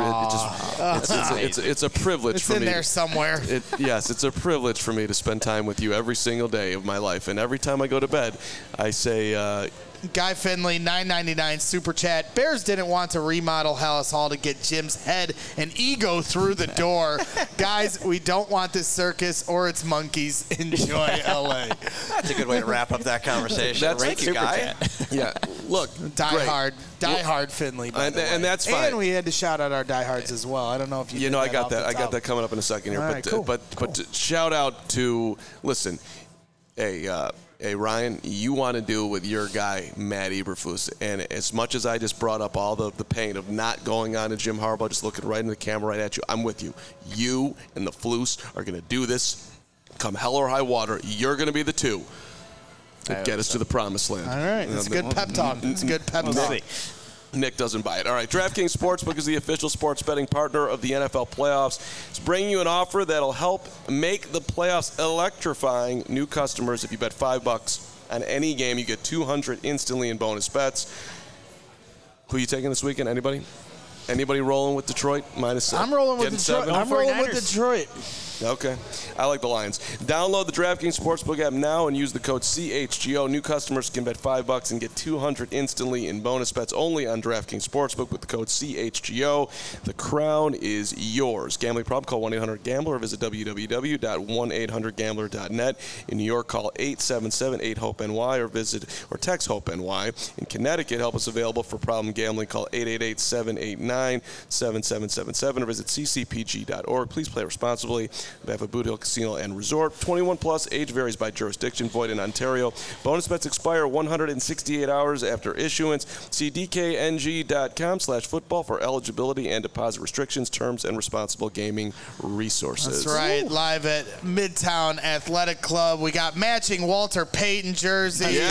a privilege for me. It's in there somewhere. Yes, it's a privilege for me to spend time with you every single day of my life, and every time I go to bed, I say. Guy Finley, $9.99 super chat. Bears didn't want to remodel Hallis Hall to get Jim's head and ego through the door. Guys, we don't want this circus or its monkeys. Enjoy LA. That's a good way to wrap up that conversation. Thank you, Guy. Yeah, look, Die hard Finley. By the way. And that's fine. And we had to shout out our diehards as well. I don't know if you. I got that. I got that coming up in a second here. All right, cool. But shout out to Hey, Ryan, you want to do with your guy, Matt Eberflus. And as much as I just brought up all the pain of not going on to Jim Harbaugh, just looking right in the camera right at you, I'm with you. You and the Flus are going to do this. Come hell or high water, you're going to be the two that get us to the promised land. All right. That's a good pep talk. It's a good pep talk. Nick doesn't buy it. All right, DraftKings Sportsbook is the official sports betting partner of the NFL playoffs. It's bringing you an offer that'll help make the playoffs electrifying. New customers, if you bet $5 on any game, you get $200 instantly in bonus bets. Who are you taking this weekend? Anybody? Anybody rolling with Detroit? -7. I'm rolling with Detroit. I'm rolling with Detroit. Okay. I like the Lions. Download the DraftKings Sportsbook app now and use the code CHGO. New customers can bet $5 and get $200 instantly in bonus bets only on DraftKings Sportsbook with the code CHGO. The crown is yours. Gambling problem? Call 1-800-GAMBLER or visit www.1800gambler.net. In New York, call 877-8-HOPE-NY or text HOPE-NY. In Connecticut, help is available for problem gambling. Call 888-789-7777 or visit ccpg.org. Please play responsibly. We have a Boot Hill Casino and Resort. 21 plus, age varies by jurisdiction, void in Ontario. Bonus bets expire 168 hours after issuance. See dkng.com/football for eligibility and deposit restrictions, terms, and responsible gaming resources. That's right. Live at Midtown Athletic Club. We got matching Walter Payton jerseys. Yes.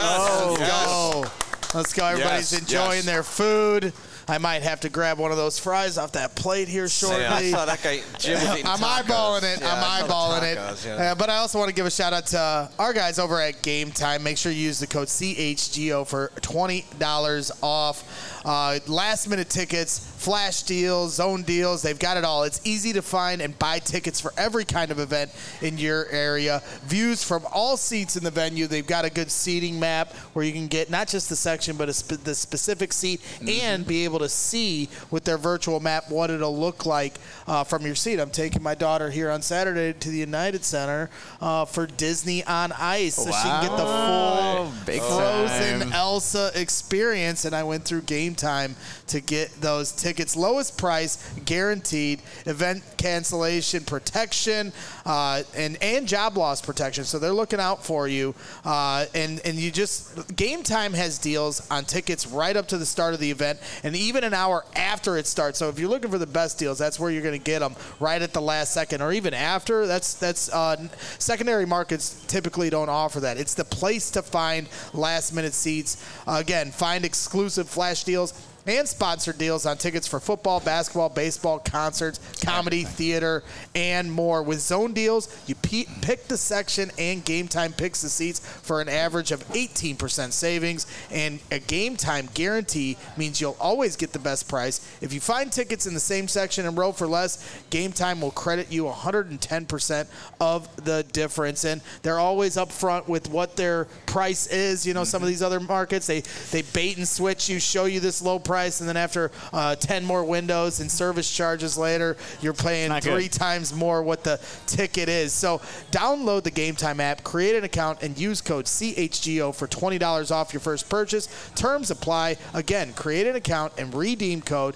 Let's go. Everybody's enjoying their food. I might have to grab one of those fries off that plate here shortly. Yeah, I saw that guy, Jim, was eating I'm tacos. eyeballing it. Yeah, I'm eyeballing it. yeah. But I also want to give a shout out to our guys over at Game Time. Make sure you use the code CHGO for $20 off. Last minute tickets, flash deals, zone deals. They've got it all. It's easy to find and buy tickets for every kind of event in your area. Views from all seats in the venue. They've got a good seating map where you can get not just the section, but the specific seat and be able to see with their virtual map what it'll look like from your seat. I'm taking my daughter here on Saturday to the United Center for Disney on Ice so she can get the full Frozen Elsa experience. And I went through Game Time to get those tickets. tickets, lowest price guaranteed, event cancellation protection, and job loss protection. So they're looking out for you. And you just, Game Time has deals on tickets right up to the start of the event and even an hour after it starts. So if you're looking for the best deals, that's where you're going to get them, right at the last second or even after. That's secondary markets typically don't offer that. It's the place to find last-minute seats. Again, find exclusive flash deals and sponsored deals on tickets for football, basketball, baseball, concerts, comedy, theater, and more. With zone deals, you pick the section and Game Time picks the seats for an average of 18% savings. And a Game Time guarantee means you'll always get the best price. If you find tickets in the same section and row for less, Game Time will credit you 110% of the difference. And they're always up front with what their price is. You know, some of these other markets, they bait and switch you, show you this low price, and then after 10 more windows and service charges later, you're paying 3 times more what the ticket is. So download the Game Time app, create an account, and use code CHGO for $20 off your first purchase. Terms apply. Again, create an account and redeem code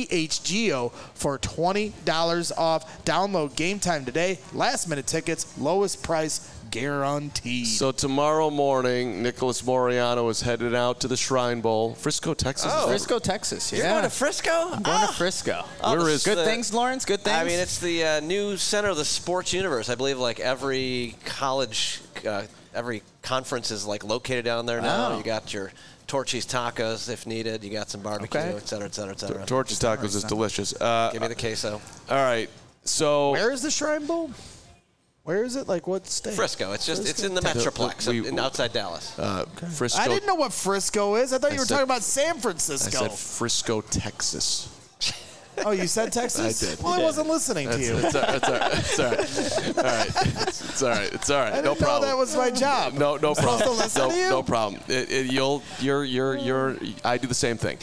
CHGO for $20 off. Download Game Time today. Last-minute tickets, lowest price guaranteed. So tomorrow morning, Nicholas Moriano is headed out to the Shrine Bowl, Frisco, Texas. Oh. Frisco, Texas. Yeah. You're going to Frisco? I'm going to Frisco. Where is good things, Lawrence? Good things? I mean, it's the new center of the sports universe. I believe like every college, every conference is like located down there now. Oh. You got your Torchy's tacos if needed. You got some barbecue, et cetera, et cetera, et cetera. Torchy's tacos is delicious. Give me the queso. All right. So where is the Shrine Bowl? Where is it? Like what state? Frisco. It's just it's in the Metroplex outside Dallas. Frisco. I didn't know what Frisco is. I thought you were talking about San Francisco. I said Frisco, Texas. Oh, you said Texas? I did. Well, I wasn't listening to you. It's all right. It's all right. It's all right. It's all right. I didn't No problem. know that was my job. No problem. To listen to you? No problem. You're. I do the same thing.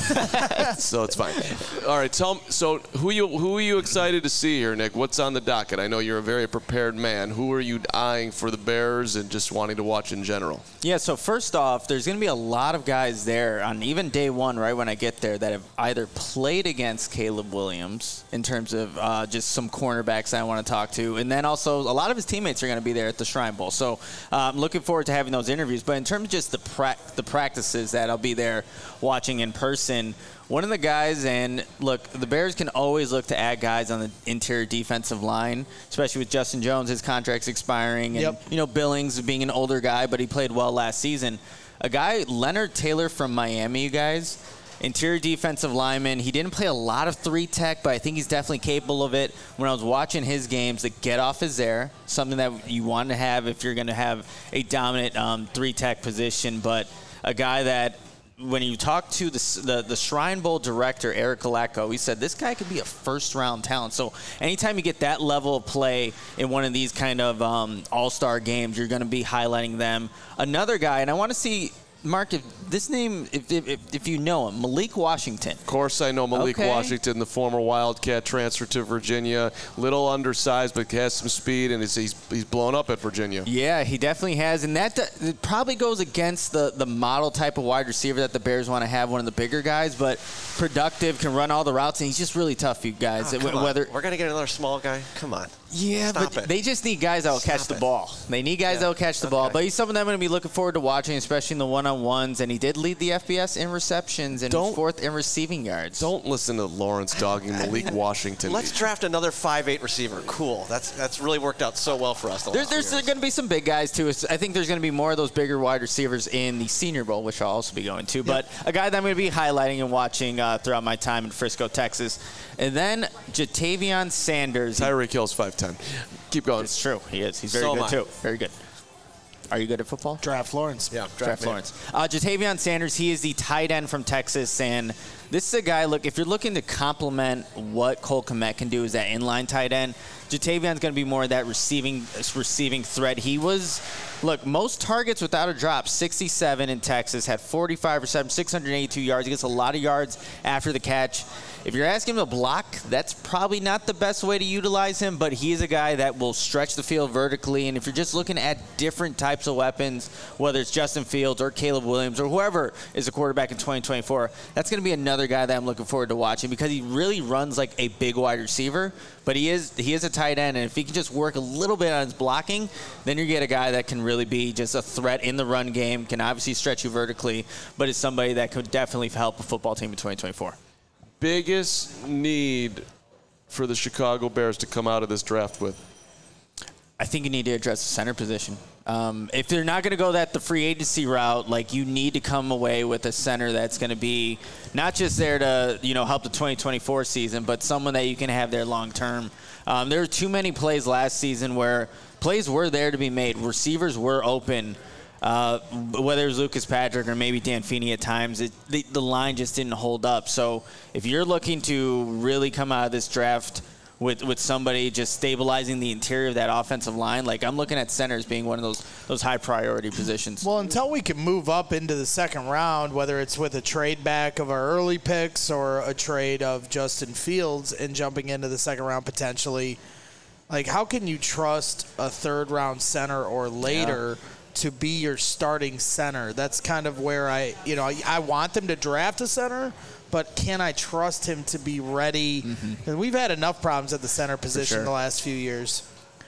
So it's fine. All right. So who are you excited to see here, Nick? What's on the docket? I know you're a very prepared man. Who are you eyeing for the Bears and just wanting to watch in general? Yeah. So first off, there's going to be a lot of guys there on even day one, right when I get there, that have either played against Caleb Williams in terms of just some cornerbacks I want to talk to. And then also a lot of his teammates are going to be there at the Shrine Bowl. So I'm looking forward to having those interviews. But in terms of just the practices that I'll be there watching in person, one of the guys, and look, the Bears can always look to add guys on the interior defensive line, especially with Justin Jones, his contract's expiring. And, Billings being an older guy, but he played well last season. A guy, Leonard Taylor from Miami, you guys, interior defensive lineman. He didn't play a lot of 3-tech, but I think he's definitely capable of it. When I was watching his games, the get-off is there, something that you want to have if you're going to have a dominant 3-tech position. But a guy that, when you talk to the Shrine Bowl director, Eric Galacco, he said this guy could be a first-round talent. So anytime you get that level of play in one of these kind of all-star games, you're going to be highlighting them. Another guy, and I want to see – Mark, if this name, if you know him, Malik Washington. Of course I know Malik Washington, the former Wildcat, transfer to Virginia. Little undersized, but has some speed, and he's blown up at Virginia. Yeah, he definitely has. And that it probably goes against the model type of wide receiver that the Bears want to have, one of the bigger guys, but productive, can run all the routes, and he's just really tough, you guys. We're going to get another small guy? Come on. Yeah, Stop but it. they just need guys that will catch the ball. They need guys that will catch the ball. But he's someone that I'm going to be looking forward to watching, especially in the one-on-ones. And he did lead the FBS in receptions and fourth in receiving yards. Don't listen to Lawrence dogging Malik Washington. Let's draft another 5'8" receiver. Cool. That's really worked out so well for us. There's going to be some big guys, too. I think there's going to be more of those bigger wide receivers in the Senior Bowl, which I'll also be going to. Yep. But a guy that I'm going to be highlighting and watching throughout my time in Frisco, Texas. And then Jatavion Sanders. Tyreek Hill's 5'10". Keep going. It's true. He is. He's very good, too. Very good. Are you good at football? Draft Lawrence. Yeah, Draft Lawrence. Jatavion Sanders, he is the tight end from Texas. And this is a guy, look, if you're looking to complement what Cole Kmet can do as that inline tight end, Jatavion's going to be more of that receiving threat. He was, look, most targets without a drop, 67 in Texas, had 45 receptions, 682 yards. He gets a lot of yards after the catch. if you're asking him to block, that's probably not the best way to utilize him, but he is a guy that will stretch the field vertically. And if you're just looking at different types of weapons, whether it's Justin Fields or Caleb Williams or whoever is a quarterback in 2024, that's going to be another guy that I'm looking forward to watching because he really runs like a big wide receiver, but he is a tight end. And if he can just work a little bit on his blocking, then you get a guy that can really be just a threat in the run game, can obviously stretch you vertically, but is somebody that could definitely help a football team in 2024. Biggest need for the Chicago Bears to come out of this draft with? I think you need to address the center position. If they're not going to go the free agency route, like you need to come away with a center that's going to be not just there to help the 2024 season, but someone that you can have there long term. There were too many plays last season where plays were there to be made. Receivers were open. Whether it was Lucas Patrick or maybe Dan Feeney at times, the line just didn't hold up. So if you're looking to really come out of this draft with somebody just stabilizing the interior of that offensive line, like I'm looking at centers being one of those high priority positions. Well, until we can move up into the second round, whether it's with a trade back of our early picks or a trade of Justin Fields and jumping into the second round potentially, like how can you trust a third round center or later to be your starting center? That's kind of where I want them to draft a center, but can I trust him to be ready? And we've had enough problems at the center position the last few years.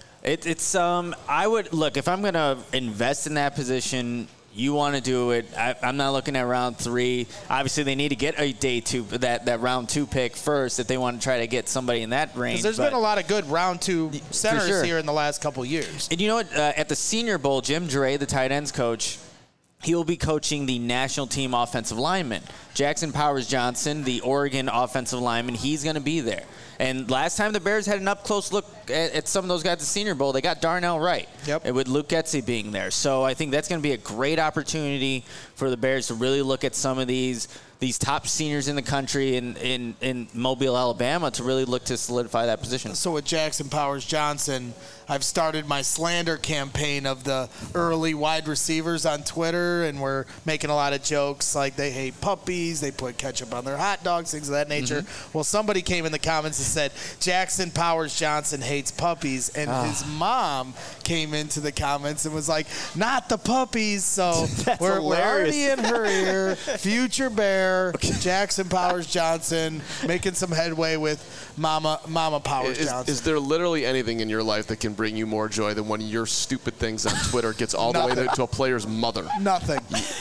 I would look, if I'm going to invest in that position, you want to do it. I'm not looking at round 3. Obviously, they need to get a day 2, that round 2 pick first if they want to try to get somebody in that range. There's been a lot of good round 2 centers here in the last couple years. And you know what? At the Senior Bowl, Jim Dre, the tight ends coach, he will be coaching the national team offensive lineman. Jackson Powers Johnson, the Oregon offensive lineman, he's going to be there. And last time the Bears had an up-close look at some of those guys at the Senior Bowl, they got Darnell Wright. Yep. With Luke Getsy being there. So I think that's going to be a great opportunity for the Bears to really look at some of these top seniors in the country in Mobile, Alabama, to really look to solidify that position. So with Jackson Powers Johnson, I've started my slander campaign of the early wide receivers on Twitter, and we're making a lot of jokes like they hate puppies, they put ketchup on their hot dogs, things of that nature. Well, somebody came in the comments and said, Jackson Powers Johnson hates puppies, and his mom came into the comments and was like, not the puppies. So we're already in her ear. Future Bear, Jackson Powers Johnson, making some headway with Mama Powers Johnson. Is there literally anything in your life that can bring you more joy than when your stupid things on Twitter gets all the way to a player's mother? Nothing.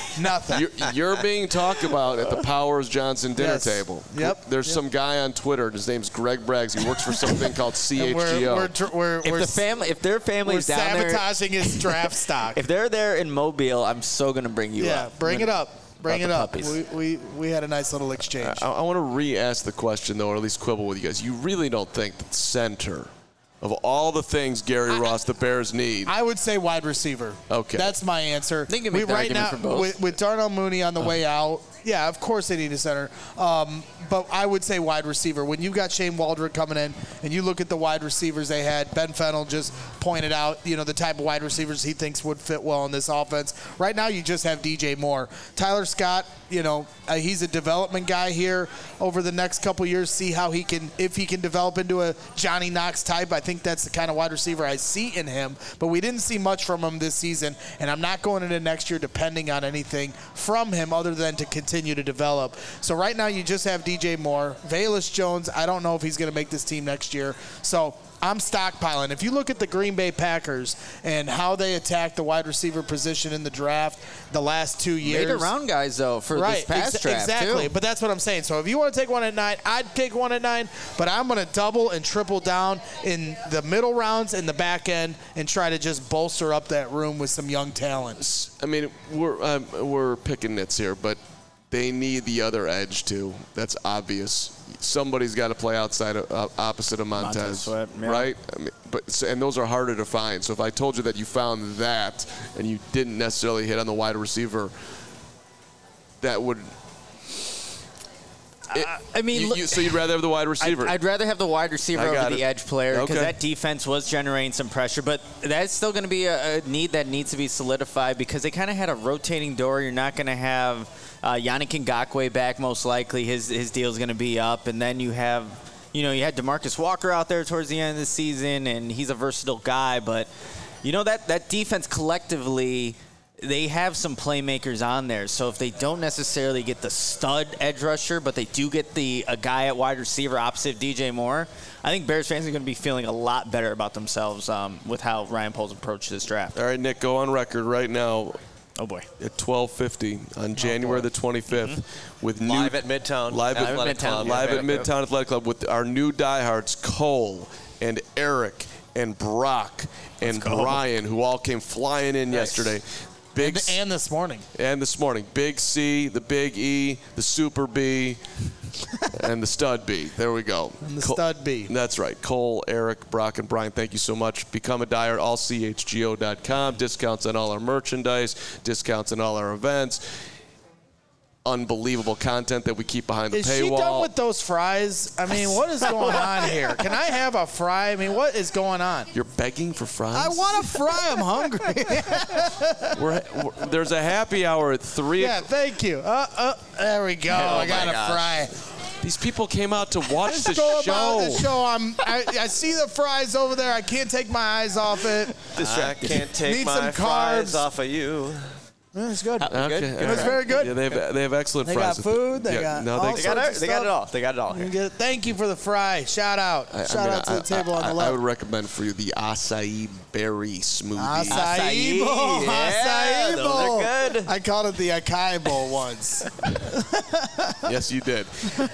You're being talked about at the Powers Johnson dinner table. Yep. There's some guy on Twitter. His name's Greg Braggs. He works for something called CHGO. If their family's down there, sabotaging his draft stock. If they're there in Mobile, I'm so going to bring you up. Yeah, bring it up. Bring it up. Puppies. We had a nice little exchange. I want to re-ask the question, though, or at least quibble with you guys. You really don't think that center, of all the things Gary Ross, the Bears need, I would say wide receiver. Okay. That's my answer. I think you can make the argument for both. With Darnell Mooney on the way out, yeah, of course they need a center. But I would say wide receiver. When you've got Shane Waldron coming in and you look at the wide receivers they had, Ben Fennell just pointed out, the type of wide receivers he thinks would fit well in this offense. Right now you just have DJ Moore. Tyler Scott, he's a development guy here over the next couple years. See how if he can develop into a Johnny Knox type. I think that's the kind of wide receiver I see in him. But we didn't see much from him this season, and I'm not going into next year depending on anything from him other than to continue to develop. So right now you just have DJ Moore. Velus Jones, I don't know if he's going to make this team next year. So I'm stockpiling. If you look at the Green Bay Packers and how they attacked the wide receiver position in the draft the last 2 years. Made around guys, though, for this past draft, exactly. too. But that's what I'm saying. So if you want to take one at 9, I'd take one at 9. But I'm going to double and triple down in the middle rounds and the back end and try to just bolster up that room with some young talents. I mean, we're picking nits here, but they need the other edge, too. That's obvious. Somebody's got to play outside opposite of Montez Sweat, yeah. right? I mean, and those are harder to find. So if I told you that you found that and you didn't necessarily hit on the wide receiver, that would. So you'd rather have the wide receiver? I'd rather have the wide receiver over the edge player because Okay. that defense was generating some pressure. But that's still going to be a need that needs to be solidified because they kind of had a rotating door. You're not going to have Yannick Ngakoue back most likely. His deal is going to be up. And then you have, you had DeMarcus Walker out there towards the end of the season, and he's a versatile guy. But, that defense collectively, they have some playmakers on there. So if they don't necessarily get the stud edge rusher, but they do get a guy at wide receiver opposite DJ Moore, I think Bears fans are going to be feeling a lot better about themselves with how Ryan Poles approached this draft. All right, Nick, go on record right now. Oh, boy. At 12:50 on January the 25th with live at Midtown. Live at Midtown Athletic Club with our new diehards, Cole and Eric and Brock and Brian, who all came flying in yesterday. And this morning. Big C, the Big E, the Super B, and the Stud B. There we go. And the Stud B. That's right. Cole, Eric, Brock, and Brian, thank you so much. Become a diehard, allchgo.com. Discounts on all our merchandise, discounts on all our events. Unbelievable content that we keep behind the paywall. Is she done with those fries? I mean, what is going on here? Can I have a fry? I mean, what is going on? You're begging for fries? I want a fry. I'm hungry. There's a happy hour at 3. Yeah, thank you. There we go. I got a fry. These people came out to watch the show. show. I see the fries over there. I can't take my eyes off it. I can't take Need my some fries carbs. off of you. It's good. Okay. It was very good. Yeah, they have excellent They fries. got food. They got it all. They got it all. Thank you for the fry. Shout out. Shout out to the table on the left. I would recommend for you the acai berry smoothie. Acai bowl. Yeah, Acai those bowl. are good. I called it the acai bowl once. Yes, you did.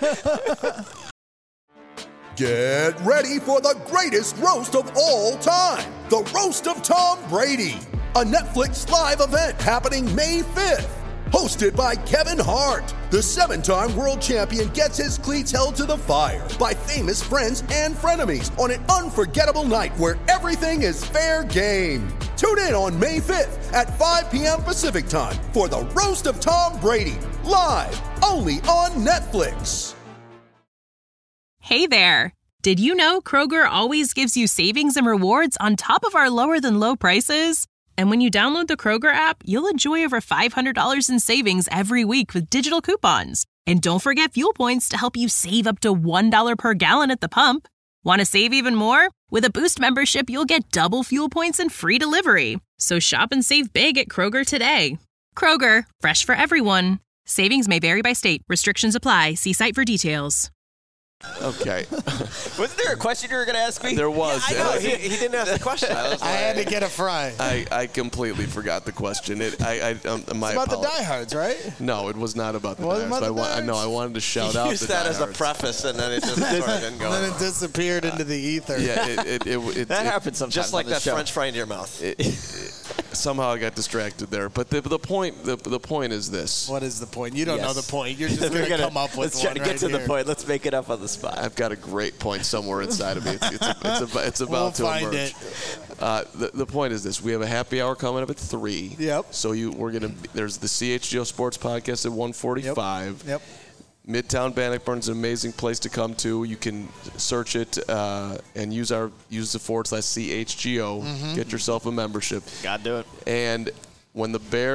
Get ready for the greatest roast of all time, the Roast of Tom Brady, a Netflix live event happening May 5th. Hosted by Kevin Hart, the 7-time world champion gets his cleats held to the fire by famous friends and frenemies on an unforgettable night where everything is fair game. Tune in on May 5th at 5 p.m. Pacific time for the Roast of Tom Brady, live only on Netflix. Hey there! Did you know Kroger always gives you savings and rewards on top of our lower-than-low prices? And when you download the Kroger app, you'll enjoy over $500 in savings every week with digital coupons. And don't forget fuel points to help you save up to $1 per gallon at the pump. Want to save even more? With a Boost membership, you'll get double fuel points and free delivery. So shop and save big at Kroger today. Kroger, fresh for everyone. Savings may vary by state. Restrictions apply. See site for details. Okay. Wasn't there a question you were going to ask me? There was. Yeah, I know. He didn't ask the question. I had to get a fry. I completely forgot the question. My It's about the diehards, right? No, it was not about the Wasn't diehards. about the diehards? I wanted to shout out the Used that as a diehards. preface, and then it just sort of didn't go. And then it disappeared into the ether. Yeah, That happens sometimes. Just like on this that show. French fry into your mouth. Somehow I got distracted there. But the point is this. What is the point? You don't know the point. You're just We're going to gonna- come up with let's try one to get right to the here. point. Let's make it up on the spot. I've got a great point somewhere inside of me. It's about We'll to find emerge. it. The point is this: we have a happy hour coming up at 3. Yep. So there's the CHGO Sports Podcast at 1:45. Yep. Midtown Bannockburn's an amazing place to come to. You can search it and use the /CHGO. Mm-hmm. Get yourself a membership. Gotta do it. And when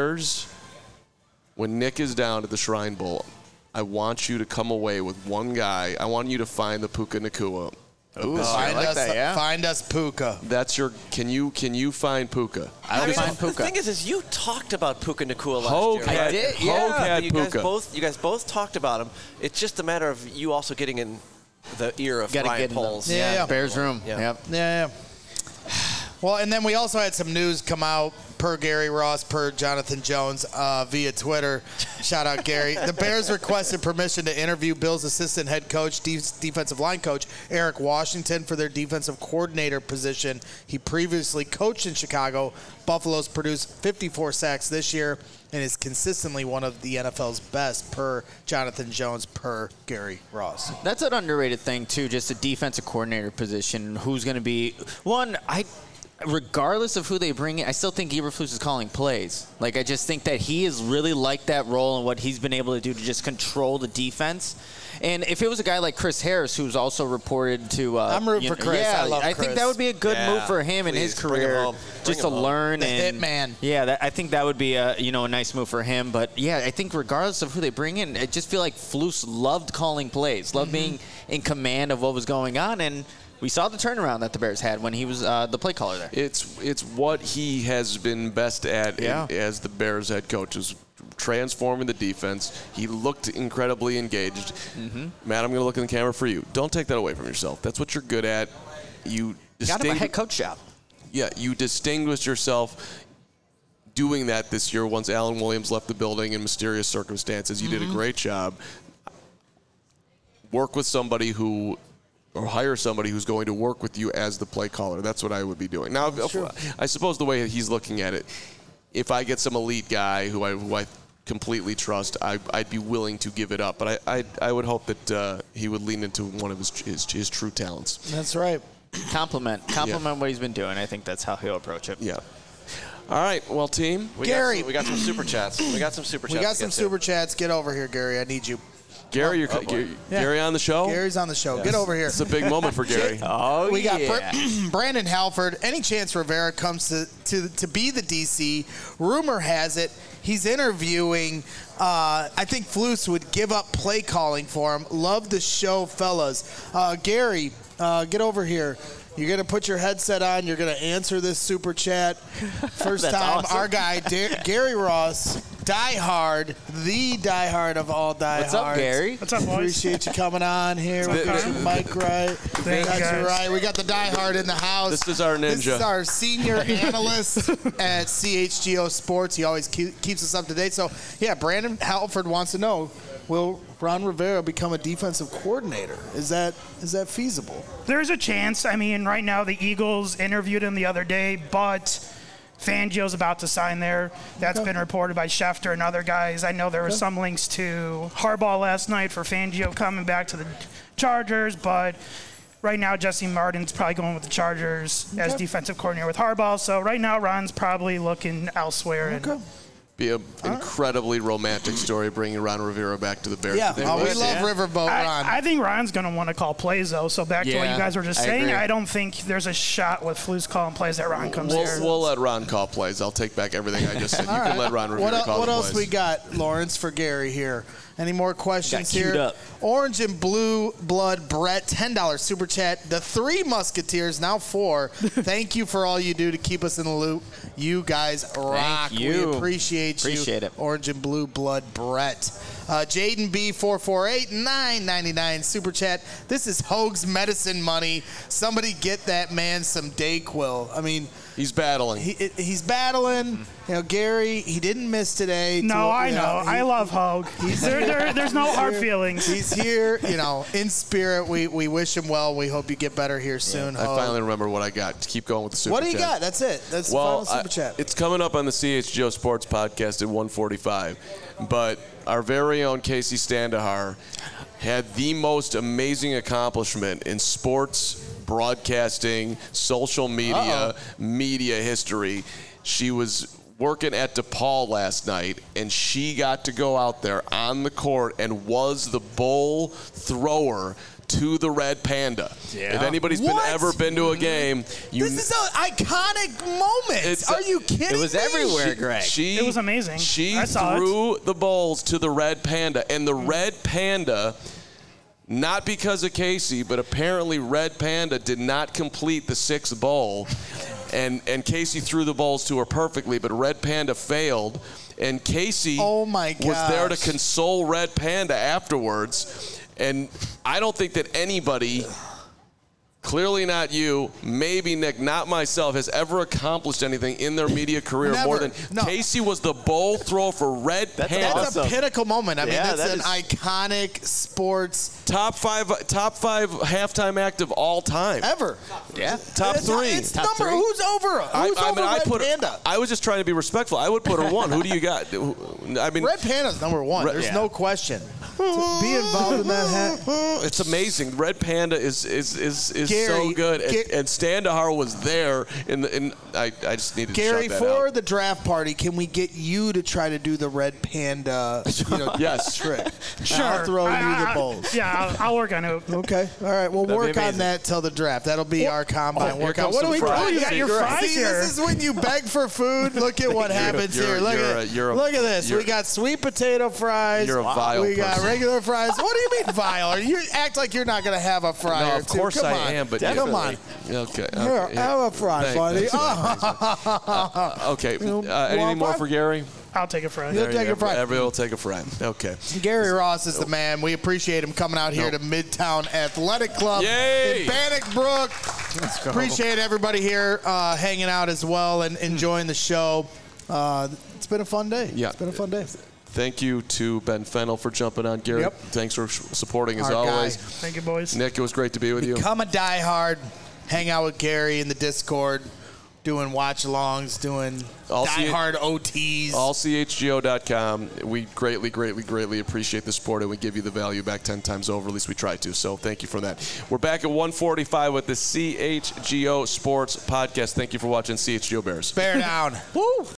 Nick is down at the Shrine Bowl, I want you to come away with one guy. I want you to find the Puka Nakua. Ooh, I like that, yeah. Find us Puka. That's your. Can you find Puka? I will find The Puka. thing is you talked about Puka Nakua last Hogue year. had- I did. Hogue had you guys Puka. You guys both talked about him. It's just a matter of you also getting in the ear of Gotta Ryan get in Poles. Yeah. Bears room. Yeah. Yep. Yeah. Well, and then we also had some news come out per Gary Ross, per Jonathan Jones via Twitter. Shout out, Gary. The Bears requested permission to interview Bills' assistant head coach, defensive line coach, Eric Washington, for their defensive coordinator position. He previously coached in Chicago. Buffalo's produced 54 sacks this year and is consistently one of the NFL's best, per Jonathan Jones, per Gary Ross. That's an underrated thing, too, just a defensive coordinator position. Who's going to be – one, regardless of who they bring in, I still think Eberflus is calling plays. Like, I just think that he is really like that role and what he's been able to do to just control the defense. And if it was a guy like Chris Harris, who's also reported to, I'm rooting for Chris. Yeah, I love think Chris. that would be a good move for him in his career, just to learn The and hitman. Yeah, I think that would be a nice move for him. But yeah, I think regardless of who they bring in, I just feel like Flus loved calling plays, loved being in command of what was going on, and we saw the turnaround that the Bears had when he was the play caller there. It's what he has been best at as the Bears head coach, is transforming the defense. He looked incredibly engaged. Matt, I'm going to look in the camera for you. Don't take that away from yourself. That's what you're good at. You got him a head coach job. Yeah, you distinguished yourself doing that this year once Alan Williams left the building in mysterious circumstances. You did a great job. Work with somebody or hire somebody who's going to work with you as the play caller. That's what I would be doing. Now, I suppose the way he's looking at it, if I get some elite guy who I completely trust, I'd be willing to give it up. But I would hope that he would lean into one of his true talents. That's right. Compliment what he's been doing. I think that's how he'll approach it. Yeah. All right, well, team. Gary. We got some super chats. We got some super chats. Get over here, Gary. I need you. Gary, Gary on the show? Gary's on the show. Yes. Get over here. It's a big moment for Gary. We got Brandon Halford. Any chance Rivera comes to be the DC? Rumor has it he's interviewing. I think Flus would give up play calling for him. Love the show, fellas. Gary, get over here. You're going to put your headset on. You're going to answer this super chat. First time, awesome. our guy, Gary Ross, the diehard of all diehards. What's up, Gary? What's up, boys? Appreciate you coming on here. We got your mic right. We got the diehard in the house. This is our ninja. This is our senior analyst at CHGO Sports. He always keeps us up to date. So, yeah, Brandon Halford wants to know, will Ron Rivera become a defensive coordinator? Is that feasible? There's a chance. I mean, right now the Eagles interviewed him the other day, but Fangio's about to sign there. That's been reported by Schefter and other guys. I know there were some links to Harbaugh last night for Fangio coming back to the Chargers, but right now Jesse Martin's probably going with the Chargers as defensive coordinator with Harbaugh. So right now Ron's probably looking elsewhere. And Be an incredibly romantic story bringing Ron Rivera back to the Bears. Yeah, we love Riverboat Ron. I think Ron's going to want to call plays, though. So back to what you guys were just saying, agree. I don't think there's a shot with Flus calling plays that Ron comes here. We'll let Ron call plays. I'll take back everything I just said. You can let Ron Rivera call What the else plays. we got, Lawrence, for Gary here? Any more questions Got queued here? up. Orange and Blue Blood Brett, $10 super chat. The 3 Musketeers, now 4. Thank you for all you do to keep us in the loop. You guys rock. Thank you. We appreciate it. Orange and Blue Blood Brett. Jaden B448, $9.99 super chat. This is Hoag's medicine money. Somebody get that man some Dayquil. I mean, he's battling. He's battling. You know, Gary, he didn't miss today. No, I know. I love Hoag. There's no hard feelings. He's here, in spirit. We wish him well. We hope you get better here soon, I Hoag. finally remember what I got. Keep going with the super chat. What do you got? That's it. That's the final super chat. It's coming up on the CHGO Sports Podcast at 1:45. But our very own Casey Standahar had the most amazing accomplishment in sports broadcasting, social media, media history. She was working at DePaul last night, and she got to go out there on the court and was the bowl thrower to the Red Panda. Yeah. If anybody's ever been to a game, this is an iconic moment. Are you kidding me? It was everywhere, Greg. It was amazing. She I saw threw the bowls to the Red Panda, and the Red Panda, not because of Casey, but apparently Red Panda did not complete the 6th bowl, and Casey threw the bowls to her perfectly, but Red Panda failed, and Casey was there to console Red Panda afterwards. And I don't think that anybody, clearly not you, maybe Nick, not myself, has ever accomplished anything in their media career more than Casey was the bowl throw for Red Panda. That's a pinnacle moment. I mean, that's an iconic sports top five halftime act of all time ever. Yeah, top 3. It's number. Who's over? Red Panda? I was just trying to be respectful. I would put her 1. Who do you got? I mean, Red Panda's number 1. There's no question. to be involved in that hat. It's amazing. Red Panda is Gary, so good, and Standahar was there. I just needed Gary, to shout that for out. the draft party, can we get you to try to do the Red Panda Yes. trick? Sure. I'll throw you the bowls. Yeah, I'll work on it. Okay. All right. We'll That'd be work on amazing. that till the draft. That'll be our combine here workout. comes What do some we fries. do? You got your fries See, here. this is when you beg for food. Look at what happens here. Look at this. We got sweet potato fries. You're a vile We got person. regular fries. What do you mean vile? You act like you're not going to have a fry No, or of two. course Come I on. am, but come on. Okay. Here, have a fry, buddy. Okay. Anything more for Gary? I'll take a fry. You'll take a fry. Everybody will take a fry. Okay. Gary Ross is the man. We appreciate him coming out here to Midtown Athletic Club Yay! in Bannockbrook. Let's go. Appreciate everybody here hanging out as well and enjoying the show. It's been a fun day. Yeah. It's been a fun day. Thank you to Ben Fennell for jumping on, Gary. Yep. Thanks for supporting as Our guy. always. Thank you, boys. Nick, it was great to be with you. Become a diehard. Hang out with Gary in the Discord, doing watch-alongs, doing diehard OTs. AllCHGO.com. We greatly, greatly, greatly appreciate the support, and we give you the value back 10 times over. At least we try to. So thank you for that. We're back at 1:45 with the CHGO Sports Podcast. Thank you for watching CHGO Bears. Bear down. Woo!